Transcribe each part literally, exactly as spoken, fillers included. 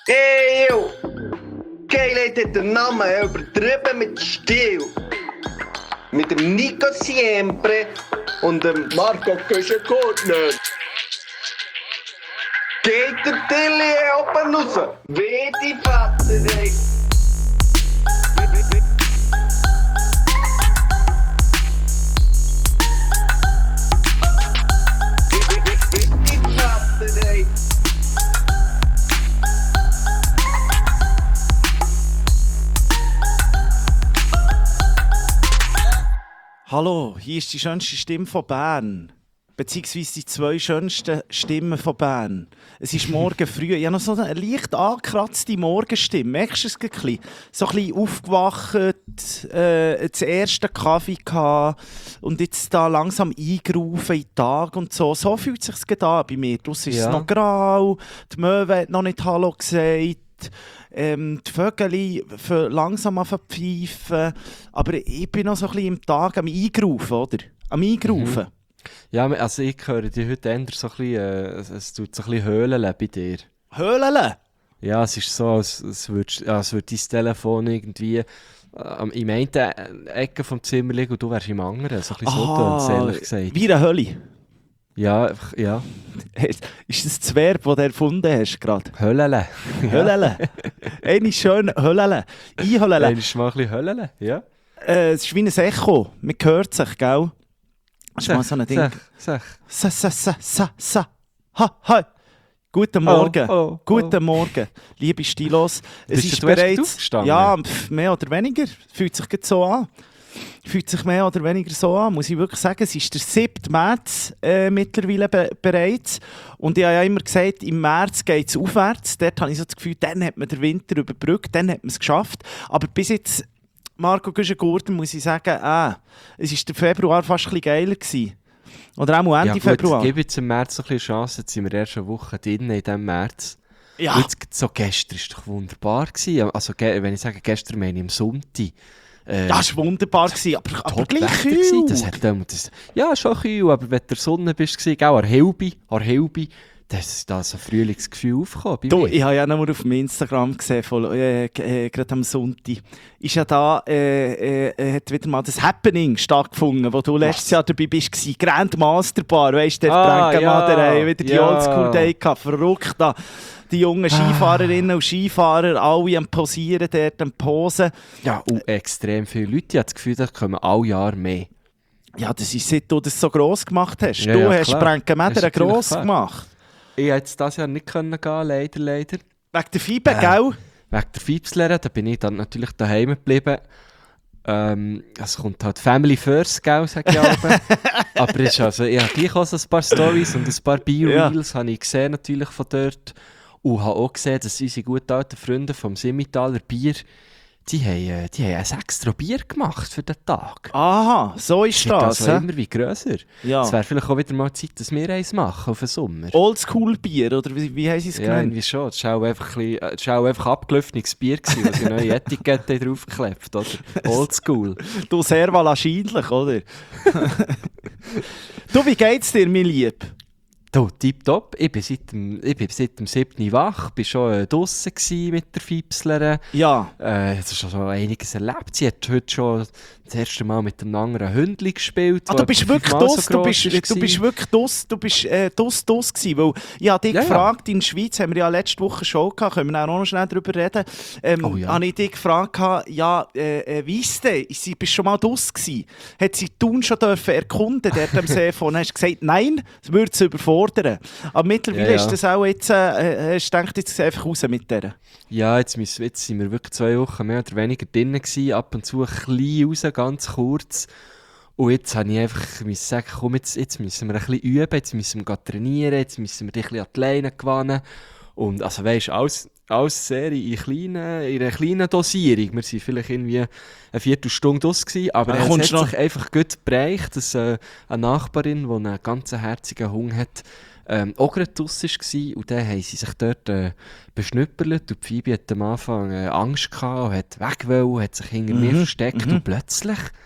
Hey, yo! Geilheit hat den Namen übertrieben mit Stil. Mit dem Nico Siempre und dem Marco Köschen-Gurtner. Geht der Tilly oben raus, wie die Vater, ey. Hallo, hier ist die schönste Stimme von Bern. Beziehungsweise die zwei schönsten Stimmen von Bern. Es ist morgen früh. Ich habe noch so eine leicht angekratzte Morgenstimme. Merkst du es ein bisschen? So ein bisschen aufgewacht, äh, das erste Kaffee gehabt und jetzt da langsam eingerufen in den Tag und so. So fühlt es sich an bei mir. Draussen ist Ja. es noch grau, die Möwe hat noch nicht Hallo gesagt. Ähm, die Vögel für langsam an pfeifen. Aber ich bin noch so ein bisschen im Tag am Eingerufen, oder? Am Eingerufen. Mhm. Ja, also ich höre dich heute eher so ein bisschen, äh, es, es tut so ein bisschen höhlen bei dir. Höhlen? Ja, es ist so, als, als würde ja, als würd dein Telefon irgendwie äh, in der einen Ecke vom Zimmer liegen und du wärst im anderen. So ein bisschen so tönt's, ehrlich gesagt. Wie eine Hölle. Ja, einfach, ja. Ist das das Verb, das du erfunden hast gerade? Höllele. Höllele. Eine schöne Höllele. Einhöllele. Nein, ist mal ein bisschen Höllele, ja. Äh, es ist wie ein Echo. Man hört sich, gell? Das ist mal so ein Ding. Sech, Sa, sa, sa, sa, sa. Ha, ha. Guten Morgen. Oh, oh, oh. Guten Morgen, liebe Stilos. Es Bist ist du erst bereits. aufgestanden? Ja, pf, mehr oder weniger. Fühlt sich gerade so an. Fühlt sich mehr oder weniger so an, muss ich wirklich sagen. Es ist der siebte März äh, mittlerweile be- bereits. Und ich habe ja immer gesagt, im März geht es aufwärts. Dort habe ich so das Gefühl, dann hat man den Winter überbrückt, dann hat man es geschafft. Aber bis jetzt, Marco Köschen-Gurtner, muss ich sagen, ah, es war der Februar fast ein bisschen geiler gewesen. Oder auch Ende ja, gut, Februar. Gib jetzt im März noch ein bisschen Chance, jetzt sind wir erst eine Woche drin in diesem März. Ja. Und jetzt, so gestern war doch wunderbar gewesen. Also, ge- wenn ich sage gestern, meine ich am Sonntag. Äh, Das war wunderbar, gewesen, aber, aber gleich Top-Wetter kühl. gewesen. Das hat, ähm, das, ja, schon kühl, aber wenn du in der Sonne bist, gewesen, auch an Hilbi, an Hilbi, da ist da so ein Frühlingsgefühl aufgekommen bei Du, mir. ich habe ja nur auf dem Instagram gesehen, von, äh, äh, gerade am Sonntag, ist ja da, äh, äh, hat wieder mal das Happening stattgefunden, wo du letztes Jahr dabei bist, gewesen. Grand Master Bar, weißt du, der Ah, Bränkenmader, ja, hey, wieder die ja. Oldschool Day gehabt, verrückt da. Die jungen Skifahrerinnen und Skifahrer, alle am Posieren, dort am Posen. Ja, und extrem viele Leute. Ich habe das Gefühl, da kommen alle Jahre mehr. Ja, das ist, seit du das so gross gemacht hast. Ja, du ja, hast klar. Bränkenmader Das ist natürlich gross klar. gemacht. Ich konnte jetzt dieses Jahr nicht können gehen, leider, leider. Wegen der Fiebe, Äh. gell? Wegen der Fipslehre, da bin ich dann natürlich daheim geblieben. Ähm, es kommt halt Family First, gell, sage ich aber. Aber es ist also, ich habe gleich auch so ein paar Stories und ein paar B-Reels habe ich gesehen natürlich von dort. Und habe auch gesehen, dass unsere guten alten Freunde vom Simmitaler Bier, die haben, äh, die haben ein extra Bier gemacht für den Tag. Aha, so ist Es wird das. also hä? immer wie grösser. Ja. Es wäre vielleicht auch wieder mal Zeit, dass wir eins machen auf den Sommer. Oldschool-Bier, oder wie, wie haben sie es Ja, genannt? irgendwie schon. Es war auch einfach, ein bisschen, äh, es war auch einfach abgelaufen,es Bier, gewesen, was sie neue Etikette draufgeklebt, oder? Oldschool. Du, sehr wahrscheinlich, oder? Du, wie geht's dir, mein Lieb? Du, tipptopp. Ich bin seit dem, ich bin seit dem siebten wach, bin schon äh, draussen gsi mit der Fipslerin. Ja. Äh, es ist schon so einiges erlebt. Sie hat heute schon das erste Mal mit einem anderen Hündchen gespielt. Ah, das du bist etwa wirklich fünfmal dus, so du gross bist, ist du bist gewesen. wirklich dus, du bist äh, dus, dus gewesen, weil ich habe dich Ja, ja. gefragt, in der Schweiz haben wir ja letzte Woche schon gehabt, können wir auch noch schnell darüber reden, ähm, Oh ja. habe ich dich gefragt, ja, äh, äh, wie ist denn, sie bist schon mal dus gewesen? Hat sie Thun schon dürfen erkunden, dort am See von, hast du gesagt, nein, das würde sie überfordern. Aber mittlerweile Ja, ja. ist das auch jetzt, äh, hast du gedacht, jetzt einfach raus mit der. Ja, jetzt, müssen, jetzt sind wir wirklich zwei Wochen mehr oder weniger drinnen gewesen, ab und zu ein bisschen raus, ganz kurz. Und jetzt habe ich einfach müssen sagen, komm, jetzt, jetzt müssen wir ein bisschen üben, jetzt müssen wir trainieren, jetzt müssen wir dich ein bisschen an die Leine gewinnen. Und also weisst, alles, alles sehr in, kleinen, in einer kleinen Dosierung. Wir waren vielleicht irgendwie eine Viertelstunde draus gewesen, aber Ja, es kommst hat noch- sich einfach gut bereicht, dass äh, eine Nachbarin, die einen ganz herzigen Hund hat, ähm, auch gerade draussen war. Und dann haben sie sich dort äh, beschnüpperlet. Und die Phoebe hat am Anfang äh, Angst gehabt und hat weg wollen, hat sich hinter mir Mhm, versteckt. mhm. Und plötzlich,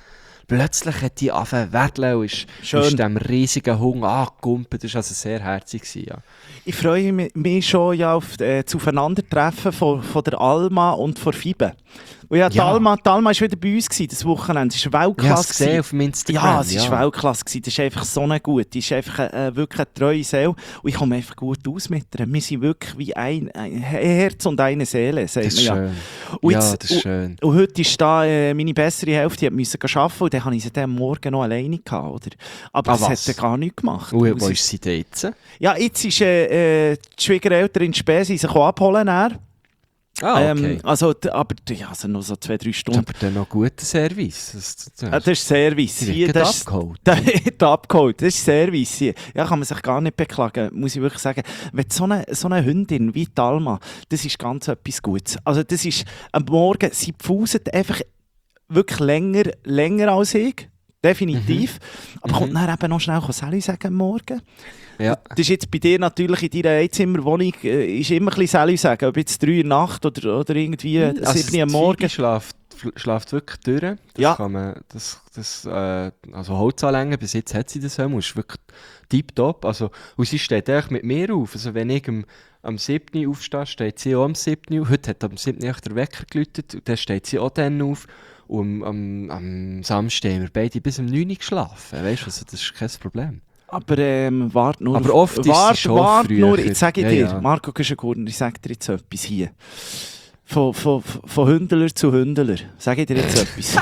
plötzlich hat die angefangen zu werdeln und ist Schön. ist dem riesigen Hund angekumpelt. Das war also sehr herzig. gewesen, Ja. Ich freue mich, mich schon ja auf äh, das Aufeinandertreffen von, von der Alma und von Fibe. Und ja, die, Ja. Alma, die Alma war wieder bei uns gewesen, das Wochenende. Es war Ich habe Weltklasse. es gesehen gewesen. auf dem Instagram. Ja, es war Weltklasse. gewesen. Das ist einfach so eine gute. Die ist einfach eine, wirklich eine treue Seele. Und ich komme einfach gut aus mit ihr. Wir sind wirklich wie ein, ein Herz und eine Seele, sagt Das ist man ja. schön. Und Ja, jetzt- das ist schön. Und heute ist da äh, meine bessere Hälfte, die musste arbeiten und dann habe ich sie dann am Morgen noch alleine gehabt, oder? Aber Ah, das was? hat er gar nichts gemacht. Und Und wo sie- ist sie denn jetzt? Ja, jetzt ist äh, äh, die Schwiegereltern in Spee, sie sich auch abholen. Dann. Ah, okay. Ähm, also, d- aber d- ja, also noch so zwei, drei Das ist Stunden. aber dann noch guter Service. Das, das, Ah, das ist Service. Sie wird Hier, gerade das ist, abgeholt. da wird abgeholt. Das ist Service. Hier. Ja, kann man sich gar nicht beklagen, muss ich wirklich sagen. Wenn so eine, so eine Hündin wie die Alma, das ist ganz etwas Gutes. Also das ist am Morgen, sie pfuset einfach wirklich länger, länger als ich. Definitiv. Aber Mhm. kommt dann eben noch schnell Sally sagen am Morgen. Ja. Das ist jetzt bei dir natürlich in deiner Einzimmerwohnung äh, ist immer ein bisschen Sally sagen, ob jetzt drei in der Nacht oder, oder irgendwie Also sieben am die Morgen. Fiege schläft, schläft wirklich durch. Das Ja. kann man, das, das, äh, also Holzanlängen, bis jetzt hat sie das auch, ist wirklich tipptopp. Also, und sie steht eigentlich mit mir auf. Also wenn ich am, am siebten aufstehe, steht sie auch am siebten auf. Heute hat am siebten echt der Wecker geläutet und dann steht sie auch dann auf. Und am, am, am Samstag haben wir beide bis um neun Uhr geschlafen. Weißt du, also das ist kein Problem. Aber ähm, warte nur. Aber auf- oft ist sie wart, schon wart früher. nur, ich sage Ja, dir, ja. Marco Güschen-Gurner, ich sage dir jetzt etwas hier. Von, von, von Hündler zu Hündler. Sage ich dir jetzt etwas.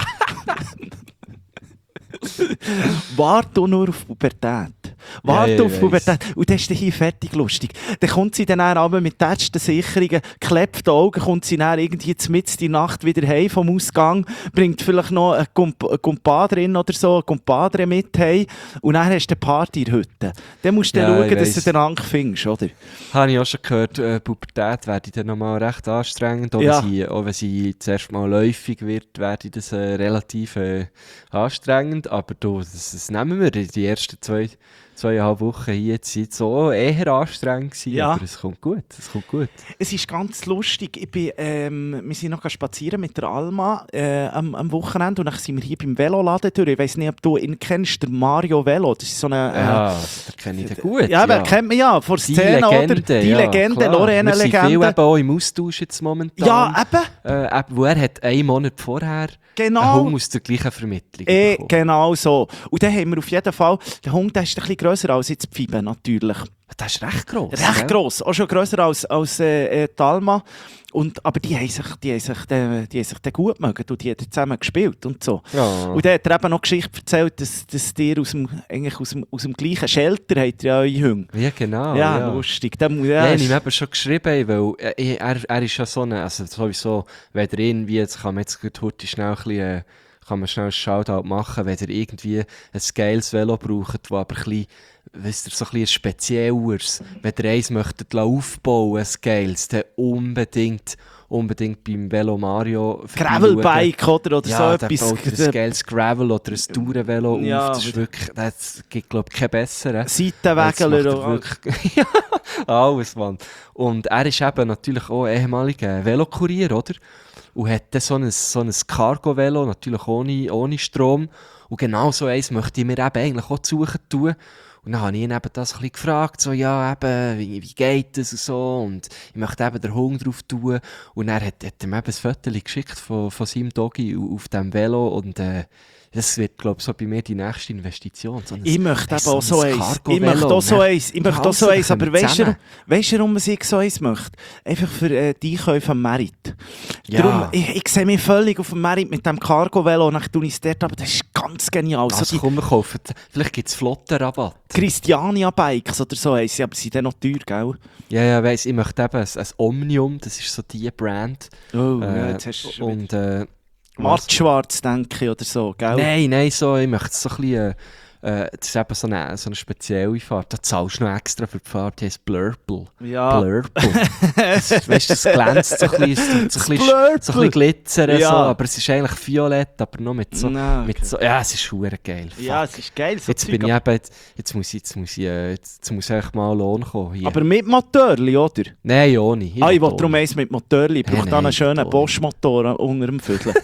Warte nur auf Pubertät. Warte Ja, ja, auf ich Pubertät. Und dann ist dann hier fertig lustig. Dann kommt sie dann aber mit tätschen Sicherungen, klebt die Augen, kommt sie dann irgendwie mitten in die Nacht wieder heim vom Ausgang, bringt vielleicht noch eine Kump- eine Kumpadrin oder so, eine Kumpadre mit heim und dann hast du eine Party in der Hütte. Dann musst du Ja, dann schauen, ich dass du weiss. den Rang findest, oder? Habe ich auch schon gehört, äh, Pubertät werde ich dann nochmal recht anstrengend. Auch, Ja. wenn sie, auch wenn sie zuerst mal läufig wird, werde ich das äh, relativ äh, anstrengend. Aber du, das, das nehmen wir. Die ersten zwei, zweieinhalb Wochen hier jetzt sind so eher anstrengend gewesen, Ja. aber es kommt gut. Es kommt gut. Es ist ganz lustig. Ich bin, ähm, wir sind noch spazieren mit der Alma äh, am, am Wochenende und dann sind wir hier beim Veloladen durch. Ich weiss nicht, ob du ihn kennst, der Mario Velo. Das ist so eine... Äh, Ja, den kenne ich den gut. ja, aber kennt man ja, von der Die Szene, oder? Legende, Die ja, Legende, klar. Wir sind viel Lorena-Legende. eben auch im Austausch jetzt momentan. Ja, eben. Äh, eben, wo er hat einen Monat vorher einen Genau. Hund aus der gleichen Vermittlung Eh, bekommen. genau so. Und dann haben wir auf jeden Fall... Der Hund der ist ein bisschen grösser als jetzt die Fibe, natürlich. Das ist recht gross. Recht gell? gross, auch schon grösser als, als äh, äh, die Alma. Und, aber die haben sich, die haben sich, die, die haben sich dann gut mögen und die haben zusammen gespielt und so. Ja. Und dann hat er eben noch Geschichte erzählt, dass, dass ihr aus dem, eigentlich aus dem, aus dem gleichen Shelter habt ihr ja eure Hunde. Ja, genau. ja, ja. lustig. Dann, ja, Ja, ich ist- habe ihm eben schon geschrieben, weil äh, er, er ist ja so eine, also sowieso, wenn er irgendwie, jetzt kann man jetzt gut heute schnell ein bisschen, äh, kann man schnell ein Shoutout machen, wenn er irgendwie ein geiles Velo braucht, das aber ein bisschen, wisst ihr, so ein bisschen ein spezielleres, wenn ihr eins möchtet aufbauen, ein geiles, dann unbedingt, unbedingt beim Velo Mario Gravelbike oder, oder ja, so der etwas. baut ein geiles Gravel oder ein Tourenvelo Ja, auf, das ist wirklich, das gibt glaube ich keinen besseren. Seitenwägeler. Jetzt macht er wirklich ja, alles, Mann. Und er ist eben natürlich auch ehemaliger Velokurier, oder? Und hat dann so ein, so ein Cargo-Velo, natürlich ohne, ohne Strom. Und genau so eins möchte ich mir eben eigentlich auch zu suchen tun. Und dann habe ich ihn eben das ein bisschen gefragt, so, ja, eben, wie, wie geht das und so. Und ich möchte eben den Hunger drauf tun. Und er hat, hat ihm eben ein Foto geschickt von, von seinem Doggy auf dem Velo. Und äh, das wird, glaube ich, so bei mir die nächste Investition. So ein, Ich möchte weißt eben du, auch so ein eins. Ich Cargo-Velo, möchte auch so ne? eins. Ich möchte auch so Alles eins. Aber können weißt du, zusammen. weißt du, warum man sich so eins möchte? Einfach für äh, die Einkäufe am Merit. Ja. Darum, ich, ich sehe mich völlig auf dem Merit mit dem Cargo-Velo und dann tue ich es dort, aber das ist ganz genial. So Also die komm, wir kaufen. Vielleicht gibt es Flottenrabatt. Christiania-Bikes oder so eins, aber sie sind dann noch teuer, gell? Ja, ja, weiss, ich möchte eben ein, ein Omnium, das ist so die Brand. Oh, Äh, ja, jetzt hast du schon und, äh, Mattschwarz, denke ich, oder so, gell? Nein, nein, so, ich möchte so ein bisschen, äh, das ist eben so eine, so eine spezielle Fahrt. Da zahlst du noch extra für die Fahrt, die heisst Blurple. Ja. Blurple. das, weißt du, das glänzt so ein bisschen, es tut so ein bisschen, Blurple. so ein bisschen glitzern, Ja. so, aber es ist eigentlich violett, aber noch mit so, Nein, okay. mit so ja, es ist verdammt geil. Ja, Fuck. es ist geil. So Jetzt Zeug, bin ich eben, jetzt, jetzt muss ich, jetzt muss ich, äh, jetzt, jetzt muss echt mal Lohn kommen hier. aber mit Motorli, oder? Nein, ohne. Ah, ich will will darum ohne. eins mit Motorli. Ich brauche Nein, dann einen nein, schönen ohne. Bosch-Motor unter dem Viertel.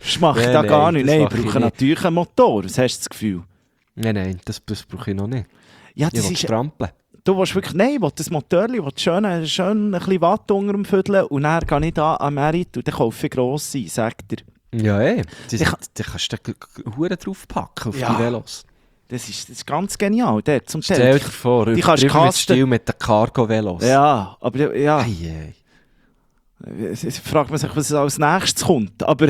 Das macht Nein, da nein, gar nicht. das Nein, ich mache ich brauche nicht. natürlich einen Motor. Was hast du das Gefühl? Nein, nein, das, das brauche ich noch nicht. Ja, Ich das will ist... strampeln. Du willst wirklich... Nein, ich will das Motorli, will schön, schön ein bisschen Watt unter dem Viertel und dann gehe ich da am Merit und dann kaufe ich grosse, sagt er. Ja, ey. Da Ich- kannst du da Huren draufpacken auf Ja. die Velos. Das ist, das ist ganz genial, dort zum Stell Teil. dir vor, die kannst übertrieben mit casten. Stil mit den Cargo-Velos. Ja, aber ja... Ei, ei. Es fragt man sich, was als nächstes kommt. Aber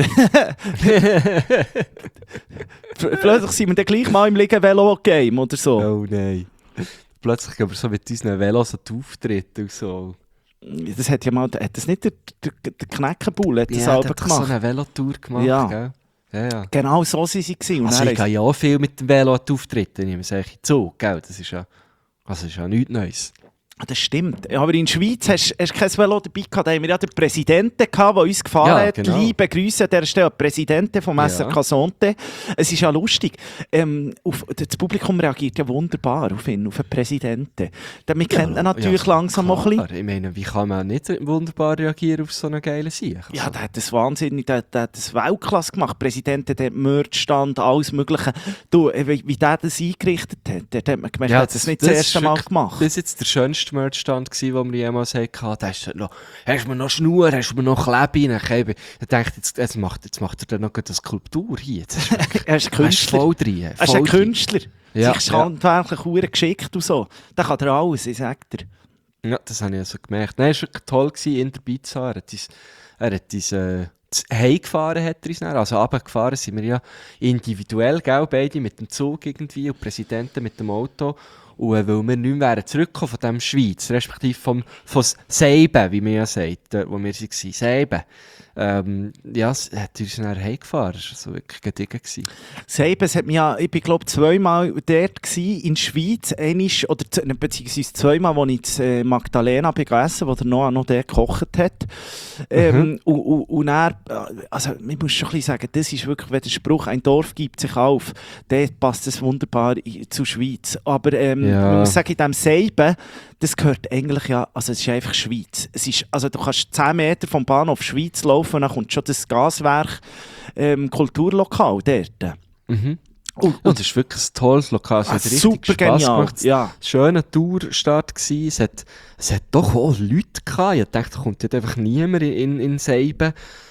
plötzlich sind wir dann gleich mal im Liegen-Velo-Game oder so. Oh nein. Plötzlich gehen wir so mit unseren Velos an die Auftritte und so. Das hat ja mal, hat das nicht der, der, der Kneckenbull hat das Ja, selber der hat doch gemacht? so eine Velotour gemacht, Ja. gell? Ja, ja. Genau so sind sie gewesen. Und Also dann ich haben gehe ja auch viel mit dem Velo an die Auftritte. Ich nehme es eigentlich zu, gell? Das ist ja, also ist ja nichts Neues. sie- das stimmt. Ja, aber in der Schweiz hast hast du kein Velo dabei gehabt. Da haben wir ja den Präsidenten gehabt, der uns gefahren Ja, hat. genau. Liebe Grüße an dieser Stelle, Präsidenten vom Ja. S R K Sonte. Es ist ja lustig. Ähm, auf, das Publikum reagiert ja wunderbar auf ihn, auf den Präsidenten. Wir kennen ihn natürlich ja, langsam noch ein bisschen. klar. Ich meine, wie kann man nicht wunderbar reagieren auf so einen geilen Sieg? Also, Ja, der hat das wahnsinnig, der, der hat das Weltklasse gemacht. Präsident hat den Merch-Stand, alles Mögliche. Du, wie, wie der das eingerichtet hat, dort hat man gemerkt, Ja, er hat das nicht das das erste ist Mal wirklich- gemacht. Das war jetzt der schönste Merchstand, den wir jemals hatten. Da hast du noch, hast du mir noch Schnur, hast du mir noch Klebe rein. Ich dachte, jetzt, jetzt, macht, jetzt macht er dann noch eine Skulptur hier. Jetzt ist wirklich- Er ist ein er ist Künstler. voll drin. Er ist ein voll drin. Künstler. Ja, Sich ja. handwerklich hure geschickt und so. Der kann er alles, ich sag dir. Ja, das habe ich also gemerkt. Nein, es war wirklich toll gewesen, in der Pizza. Er hat uns, er hat uns äh, z- heimgefahren, hat er uns dann. Also runtergefahren sind wir ja individuell, gell, beide mit dem Zug irgendwie und die Präsidenten mit dem Auto. Und äh, weil wir nicht mehr wären zurückgekommen von dem Schweiz, respektive vom, von Seiben, wie man ja sagt, dort, wo wir waren, Seiben. Ähm, ja, es hat uns dann heimgefahren. Das war so wirklich gediegen gewesen. Seibes hat mich ja, ich bin glaube zweimal dort gsi, in der Schweiz, einisch, oder z- beziehungsweise zweimal, als ich in äh, Magdalena bin gegessen, wo der Noah noch dort gekocht hat. Ähm, und, und, und er, also ich muss schon ein bisschen sagen, das ist wirklich, wenn der Spruch, ein Dorf gibt sich auf, dort passt es wunderbar i- zur Schweiz. Aber ähm, Ja. man muss sagen, in diesem Seiben, das gehört eigentlich ja, also es ist einfach Schweiz. Es ist, also du kannst zehn Meter vom Bahnhof Schweiz laufen und dann kommt schon das Gaswerk ähm, Kulturlokal dort. Mhm. Und, Und es ist wirklich ein tolles Lokal. Es Ah, hat richtig super Spass genial. gemacht. Ja. Schöner Tourstart gsi. Es hat, es hat doch auch Leute gehabt. Ich dachte, da kommt jetzt einfach niemand in, in Seiben.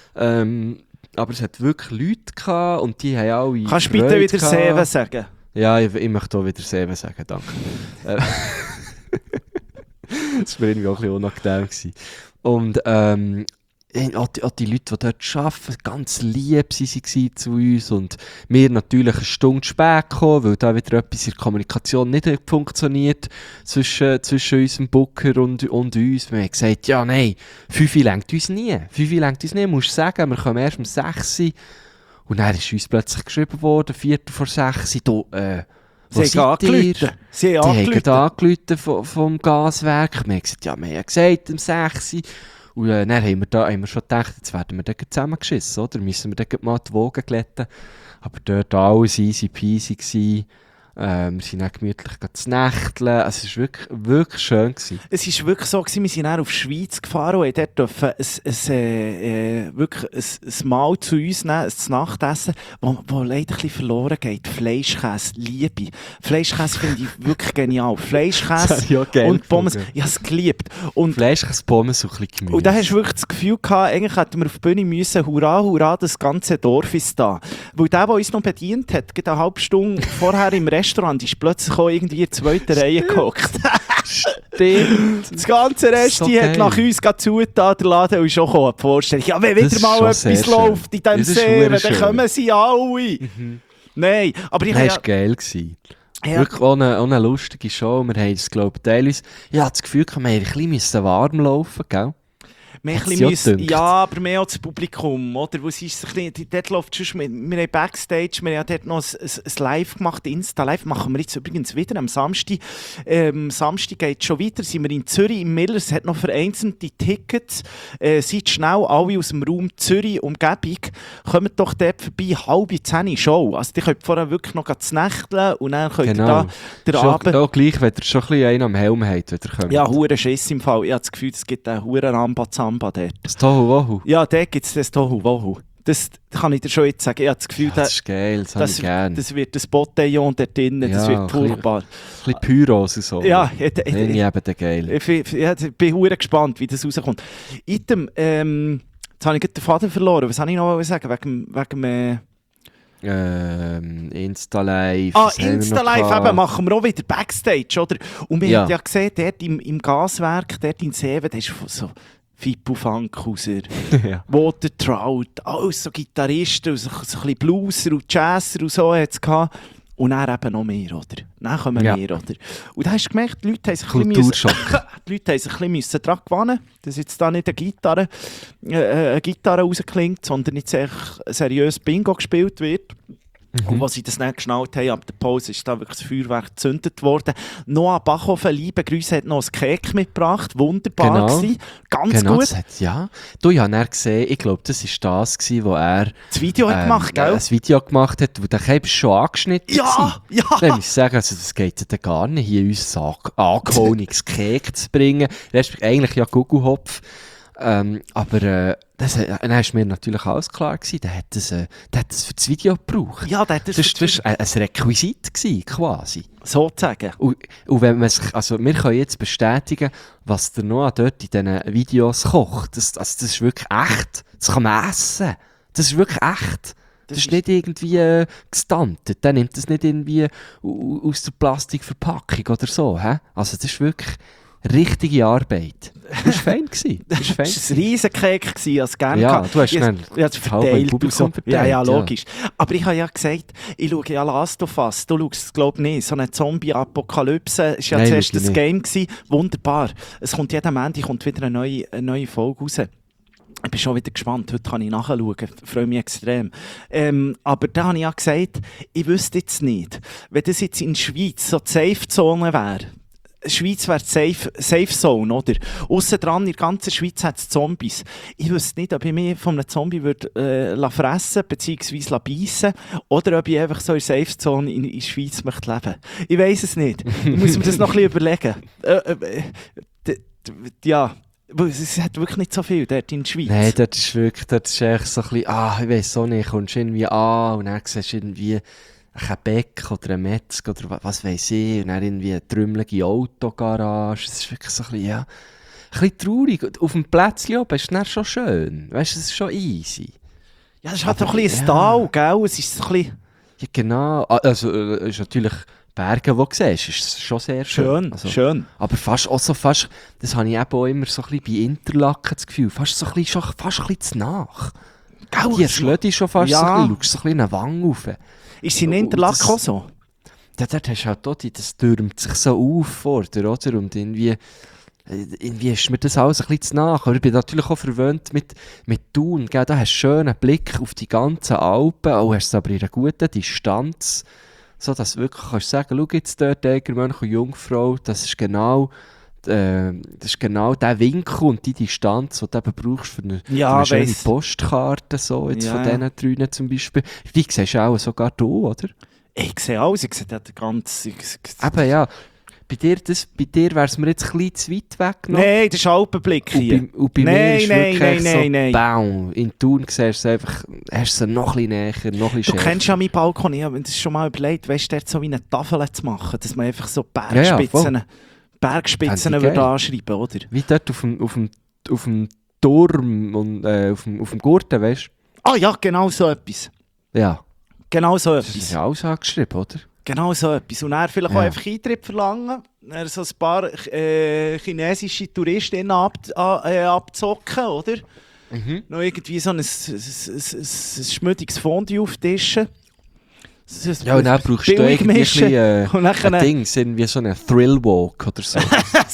Ähm, aber es hat wirklich Leute gehabt und die haben alle Kannst du bitte Freude wieder gehabt. Seven sagen? Ja, ich, ich möchte auch wieder Seven sagen, danke. Äh, das war irgendwie auch ein bisschen unangenehm gewesen. Und ähm, auch die, auch die Leute, die dort arbeiten, ganz lieb sie sie zu uns und wir natürlich eine Stunde spät gekommen, weil da wieder etwas in der Kommunikation nicht hat funktioniert zwischen, zwischen unserem Booker und, und uns. Wir haben gesagt, ja nein, fünf längt uns nie, fünf längt uns nie, musst du sagen, wir kommen erst um sechs. Und dann ist uns plötzlich geschrieben worden, Viertel vor sechs, du, äh, wo Sie haben seid ihr? angerufen. Sie Die haben haben angerufen. gerade angerufen vom, vom Gaswerk. Wir haben gesagt, ja, wir haben ja gesagt, um sechs. Und äh, dann haben wir, da, haben wir schon gedacht, jetzt werden wir dann gleich zusammengeschissen, oder? Müssen wir dann gleich mal die Wogen glätten. Aber dort alles easy peasy gewesen. Äh, wir sind dann gemütlich zu nächteln. Also es war wirklich, wirklich schön gewesen. Es war wirklich so, gewesen, wir sind dann auf die Schweiz gefahren und dort dürfen ein, ein, äh, äh, wirklich ein, ein Mahl zu uns nehmen, ein Nachtessen, wo, wo leider ein bisschen verloren geht. Fleischkäse, Liebe. Fleischkäse finde ich wirklich genial. Das Fleischkäse habe ich auch gerne und Pommes, gefunden. ich habe es geliebt. Und Fleisch, ein Pommes und ein bisschen Gemüse. Und da hast du wirklich das Gefühl gehabt, eigentlich hätten wir auf die Bühne müssen, hurra, hurra, das ganze Dorf ist da. Weil der, der uns noch bedient hat, gerade eine halbe Stunde vorher im Restaurant, ist plötzlich auch irgendwie in der zweiten Reihe gehockt. Stimmt. Das ganze Rest, So die hat geil. nach uns gerade zugetan, der Laden und ist schon gekommen, die Vorstellung. Ja, wenn Das wieder ist mal schon etwas sehr schön. läuft in diesem Das ist See, verdammt dann schön. kommen sie alle. Nein, aber ich Das habe war ja... geil gewesen. Ja. Wirklich auch eine, auch eine lustige Show. Wir haben es, glaube ich, teilweise... Ich hatte das Gefühl, wir hätten ein bisschen warm laufen, gell? Wir Hat's ein ja bisschen müssen, gedünkt. ja, aber mehr als das Publikum, oder? Wo es ist, ein bisschen, dort läuft sonst, wir, wir haben Backstage, wir haben dort noch ein, ein, ein Live gemacht, Insta-Live machen wir jetzt übrigens wieder am Samstag. Ähm, Samstag geht es schon weiter, sind wir in Zürich, im Miller, es hat noch vereinzelte Tickets. Äh, seid schnell, alle aus dem Raum Zürich, Umgebung, kommt doch dort vorbei, halbe zehn Show. Also, ihr könnt vorher wirklich noch zu nächteln und dann könnt Genau. ihr da den Schon, Abend... auch gleich, wenn ihr schon ein bisschen einen am Helm habt, wenn ihr kommt. Ja, hure Schiss im Fall. Ich habe das Gefühl, es gibt einen huren Rambazamba dort. Das Tohu Wohu. Ja, dort gibt es das Tohu Wohu. Das kann ich dir schon jetzt sagen. Ich habe das Gefühl, Ja, das ist geil, das, das, das, ich gerne. das wird ein Botillon dort drinnen, das Ja, wird ein bisschen- furchtbar. Ein bisschen Pyros und so. Ja, ich, ich, Finde ich ich, eben den geil. ich, ich, ja, ich bin hure gespannt, wie das rauskommt. Item, ähm, jetzt habe ich gerade den Faden verloren. Was soll ich noch sagen? Wegen, wegen äh, Ähm, Insta-Live. Ah, was haben wir noch Insta-Live gehabt? eben, machen wir auch wieder Backstage, oder? Und wir Ja. haben ja gesehen, dort im, im Gaswerk, dort in Seven, da ist so Fippo Fankhauser, Ja. Walter Trout, alles so Gitarristen, und so, so ein bisschen Blueser und Jazzer und so hat's gehabt. Und dann eben noch mehr, oder? Dann kommen Ja. wir, oder? Und da hast du gemerkt, die Leute haben sich ein bisschen Kulturschock. müssen- die Leute haben sich ein bisschen müssen dran gewöhnen, dass jetzt da nicht eine Gitarre, äh, eine Gitarre rausklingt, sondern jetzt echt seriös Bingo gespielt wird. Und als sie das nicht geschnallt haben, ab der Pause ist da wirklich das Feuerwerk gezündet worden. Noah Bachhofen, liebe Grüße, hat noch ein Cake mitgebracht. Wunderbar Genau. gewesen. Ganz Genau, gut. das hat, ja. Du, ich habe dann gesehen, ich glaube, das war das, gewesen, wo er Das Video hat ähm, gemacht, gell? ein Video gemacht hat, wo der Cake schon angeschnitten Ja, war. ja. Dann muss ich sagen, also das geht ja dann gar nicht, hier uns ein angehauenes Cake zu bringen. Respektive eigentlich ja Gugelhopf. Ähm, aber äh, das, äh, dann ist mir natürlich alles klar gewesen, der hat das, äh, der hat das für das Video gebraucht. Ja, der hat das, Das war das war ein, ein Requisit gewesen, quasi. sozusagen. Und, und wenn man sich, also wir können jetzt bestätigen, was der Noah dort in diesen Videos kocht. Das, also das ist wirklich echt. Das kann man essen. Das ist wirklich echt. Das, Das ist ist- nicht irgendwie äh, gestuntet. Der nimmt das nicht irgendwie au- aus der Plastikverpackung oder so. Hä? Also das ist wirklich richtige Arbeit. Das war fein. gewesen. Das war fein. Das war ein riesen Cake, gewesen, ich habe es gerne Ja, gehabt. du hast Ich- dann ich habe es das halbe verteilt. Publikum und so. verteilt, Ja, ja, ja. logisch. Aber ich habe ja gesagt, ich schaue ja Last of Us. Du schaust es, glaube ich, nicht. So eine Zombie-Apokalypse war ja Nein, zuerst schaue ich das nicht. Game gewesen. Wunderbar. Es kommt jeden Montag kommt wieder eine neue, eine neue Folge raus. Ich bin schon wieder gespannt. Heute kann ich nachschauen. Ich freue mich extrem. Ähm, aber da habe ich ja gesagt, ich wüsste jetzt nicht, wenn das jetzt in der Schweiz so die Safe-Zone wäre. Die Schweiz wäre die Safe, Safe Zone, oder? Ausser dran, in der ganzen Schweiz hat es Zombies. Ich wüsste nicht, ob ich mich von einem Zombie würde, äh, la fressen bzw. beißen oder ob ich einfach so in der Safe Zone in, in der Schweiz möchte leben. Ich weiss es nicht. Ich muss mir das noch ein bisschen überlegen. Äh, äh, d- d- ja, weil es hat wirklich nicht so viel dort in der Schweiz. Nein, dort ist wirklich, dort ist echt so ein bisschen, ah, ich weiss auch nicht, kommst irgendwie an und dann siehst du irgendwie ein Beck oder ein Metzg oder wa- was weiss ich, und dann irgendwie eine trümmelige Autogarage. Es ist wirklich so ein bisschen, ja, ein bisschen traurig. Und auf dem Plätzchen oben ist es dann schon schön. Weißt du, es ist schon easy. Ja, das ist halt Aber so ein bisschen ein ja. Tal, gell? Es ist so ein bisschen Ja, genau. Ah, Also, äh, es ist natürlich Berge, die du siehst, ist schon sehr schön. schön, Also, schön. aber fast auch so, fast, das habe ich eben auch immer so ein bisschen bei Interlaken das Gefühl, fast so ein bisschen, schon, fast ein bisschen zu nach. Gell, Die es- Schlödi schon fast Ja. so ein bisschen, schaust so ein bisschen eine Wange rauf. Ist sie in Und Interlaken das- auch so? Ja, dort hast du halt auch, die- das türmt sich so auf vor dir, oder? Und irgendwie, äh, irgendwie ist mir das alles ein bisschen zu nach. Aber ich bin natürlich auch verwöhnt mit, mit Thun, gell? Da hast du einen schönen Blick auf die ganzen Alpen, auch hast du aber in einer guten Distanz, so dass du wirklich kannst sagen, schau jetzt dort, Egermönch und Jungfrau, das ist genau... äh, das ist genau der Winkel und die Distanz, die du eben brauchst für eine, Ja, für eine schöne weiss. Postkarte, so, jetzt Ja, von ja. diesen drei zum Beispiel. Die siehst du auch sogar du, oder? Ich sehe alles, ich sehe den ganzen... ich- ich- Eben ja, bei dir, das- bei dir wäre es mir jetzt ein bisschen zu weit weg noch. Nein, das ist Alpenblick Und hier. bei, und bei Nein, mir ist nein, wirklich nein, echt so, nein, nein. bam, in Thun siehst du es einfach, hast du es noch ein bisschen näher, noch ein bisschen Du schärfer. kennst ja meinen Balkon, ich habe mir das schon mal überlegt, weißt du, dort so wie eine Tafel zu machen, dass man einfach so Ja, ja, Bergspitzen, voll. Bergspitzen Fände ich würde geil. anschreiben, oder? Wie dort auf dem, auf dem, auf dem Turm und äh, auf, dem, auf dem Gurten, weißt Ah ja, genau so etwas. du? Ja, Genau so das ist etwas. ja alles angeschrieben, oder? Genau so etwas. Und dann vielleicht Ja. auch einfach Eintritt verlangen, dann so ein paar äh, chinesische Touristinnen ab, äh, abzocken, oder? Mhm. Noch irgendwie so ein, ein, ein, ein, ein schmüdiges Fondue auftischen. So ein- Ja, und dann brauchst du billig irgendwie ein mischen. bisschen, äh, Und dann ein Ding, irgendwie so einen Thrill-Walk oder so.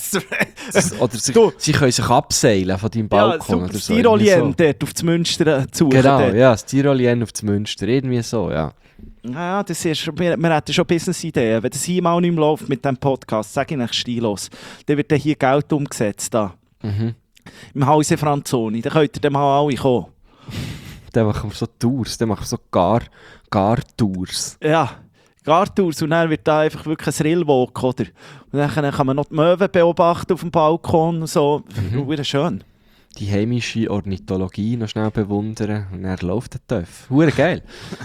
Oder sich, Du. sie können sich abseilen von deinem Ja, Balkon super oder so. Tyrolien irgendwie so. dort auf das Münster äh, zu. Genau, dort. ja, das Tyrolien auf das Münster, irgendwie so, ja. Ja, das ist, schon- wir, wir hätten schon Business-Ideen. Wenn das hier mal nicht mehr läuft mit diesem Podcast, sage ich euch stillos, dann wird dann hier Geld umgesetzt. Da. Mhm. Im Hause Franzoni. Dann könnt ihr dann mal alle kommen. Dann machen wir so Tours, dann machen wir so Gar, Gar-Tours. Ja, Gartours. Und dann wird da einfach wirklich ein Rillwalk, oder? Und dann kann man noch die Möwen beobachten auf dem Balkon und so. Mhm. Wieder schön. die heimische Ornithologie noch schnell bewundern und dann läuft der Töff. Hure geil.